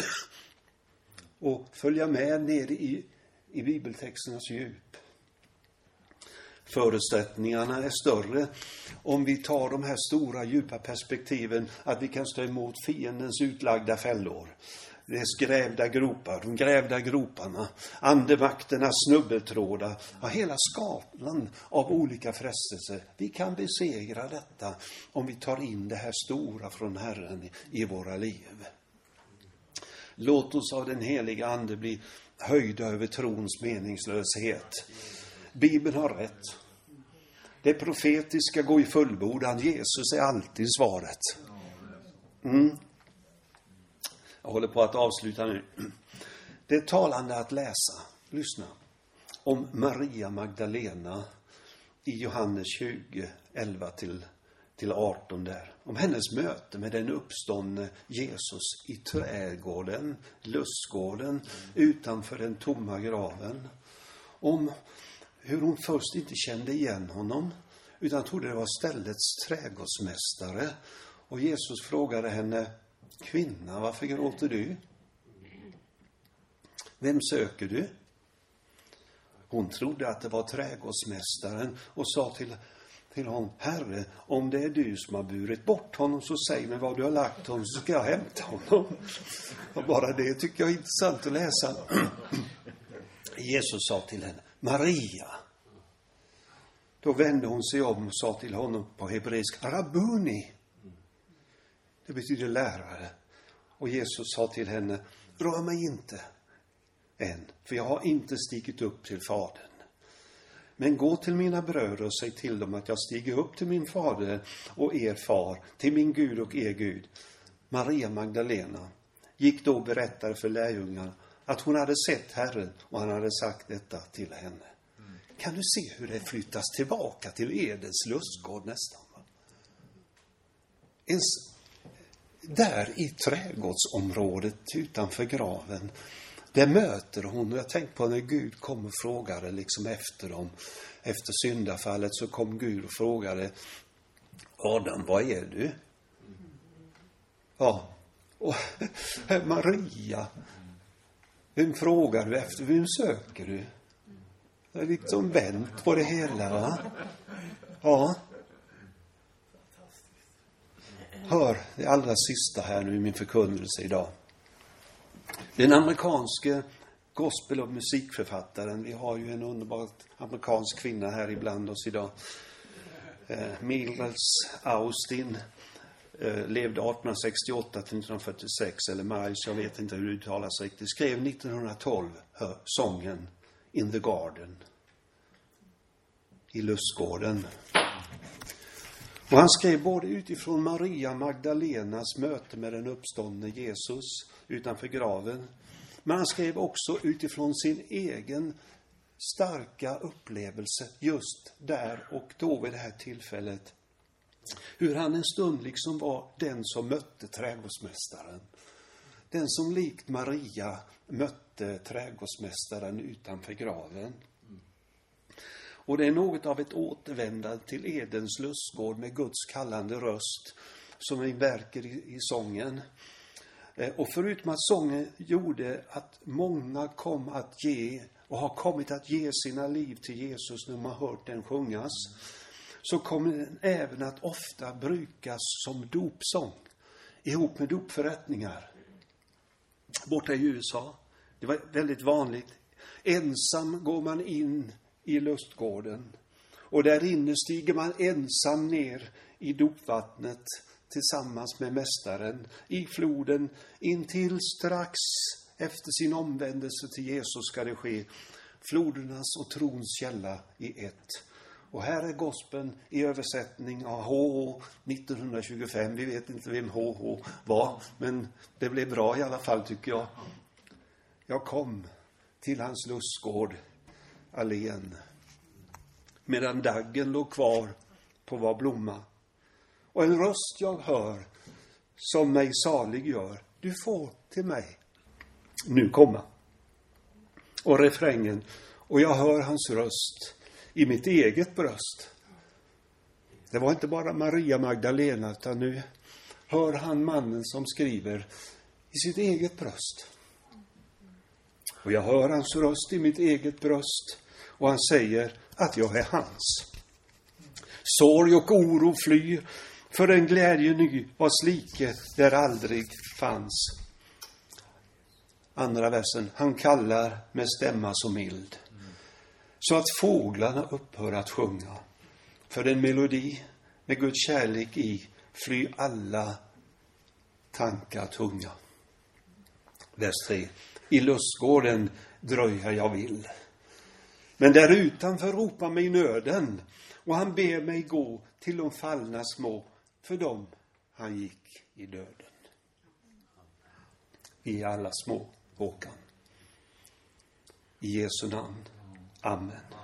och följa med ner i, i bibeltexternas djup. Förutsättningarna är större om vi tar de här stora djupa perspektiven, att vi kan stå emot fiendens utlagda fällor. Det är skrävda gropar, de grävda groparna, andemakternas snubbeltrådar, ja, hela skalan av olika frestelser. Vi kan besegra detta om vi tar in det här stora från Herren i våra liv. Låt oss av den heliga ande bli höjda över trons meningslöshet. Bibeln har rätt. Det profetiska går i fullbordan. Jesus är alltid svaret. Mm. Jag håller på att avsluta nu. Det är talande att läsa, lyssna, om Maria Magdalena i Johannes tjugo, elva till arton där. Om hennes möte med den uppståndne Jesus i trädgården, lustgården, utanför den tomma graven. Om hur hon först inte kände igen honom, utan trodde det var ställets trädgårdsmästare. Och Jesus frågade henne: kvinna, varför gråter du? Vem söker du? Hon trodde att det var trädgårdsmästaren och sa till, till honom: Herre, om det är du som har burit bort honom, så säg mig var du har lagt honom, så ska jag hämta honom. Och bara det tycker jag är intressant att läsa. Jesus sa till henne: Maria. Då vände hon sig om och sa till honom på hebreisk: Rabbuni. Det betyder lärare. Och Jesus sa till henne: rör mig inte än, för jag har inte stigit upp till Fadern. Men gå till mina bröder och säg till dem att jag stiger upp till min fader och er far, till min Gud och er Gud. Maria Magdalena gick då och berättade för lärjungarna att hon hade sett Herren och han hade sagt detta till henne. Mm. Kan du se hur det flyttas tillbaka till Edens lustgård nästan? En, där i trädgårdsområdet utanför graven, där möter hon, jag tänkte på när Gud kom och frågade liksom efter dem, efter syndafallet så kom Gud och frågade: Adam, vad är du? Ja. Och Maria, vem frågar du efter? Vem söker du? Det är liksom vänt på det hela, va? Ja. Hör det allra sista här nu i min förkunnelse idag. Den amerikanske gospel- och musikförfattaren, vi har ju en underbart amerikansk kvinna här ibland oss idag. Eh, Mills Austin eh, levde arton sextioåtta till nitton fyrtiosex, eller Miles, jag vet inte hur det uttalas riktigt. Skrev nittonhundratolv hör, sången In the Garden, i lustgården. Och han skrev både utifrån Maria Magdalenas möte med den uppståndne Jesus utanför graven, men han skrev också utifrån sin egen starka upplevelse just där och då vid det här tillfället. Hur han en stund liksom var den som mötte trädgårdsmästaren. Den som likt Maria mötte trädgårdsmästaren utanför graven. Och det är något av ett återvändande till Edens lustgård med Guds kallande röst som vi verkar i, i sången. Och förutom att sången gjorde att många kom att ge och har kommit att ge sina liv till Jesus när man har hört den sjungas, så kommer den även att ofta brukas som dopsång ihop med dopförrättningar. Borta i U S A, det var väldigt vanligt. Ensam går man in i lustgården och där inne stiger man ensam ner i dopvattnet tillsammans med mästaren i floden, intill strax efter sin omvändelse till Jesus ska det ske. Flodernas och trons källa i ett. Och här är gospeln i översättning av H H nittonhundratjugofem. Vi vet inte vem H H var, men det blev bra i alla fall, tycker jag. Jag kom till hans lustgård allen, medan daggen låg kvar på var blomma. Och en röst jag hör som mig salig gör: du får till mig nu komma. Och refrängen: och jag hör hans röst i mitt eget bröst. Det var inte bara Maria Magdalena, utan nu hör han mannen som skriver i sitt eget bröst. Och jag hör hans röst i mitt eget bröst, och han säger att jag är hans. Sorg och oro flyr, för en glädje ny vars like där aldrig fanns. Andra versen: han kallar med stämma så mild, så att fåglarna upphör att sjunga. För den melodi med Guds kärlek i flyr alla tankar tunga. Vers tre: i lustgården dröja jag vill, men där utanför ropar mig nöden, och han ber mig gå till de fallna små, för dem han gick i döden. Vi är alla små, Håkan. I Jesu namn. Amen.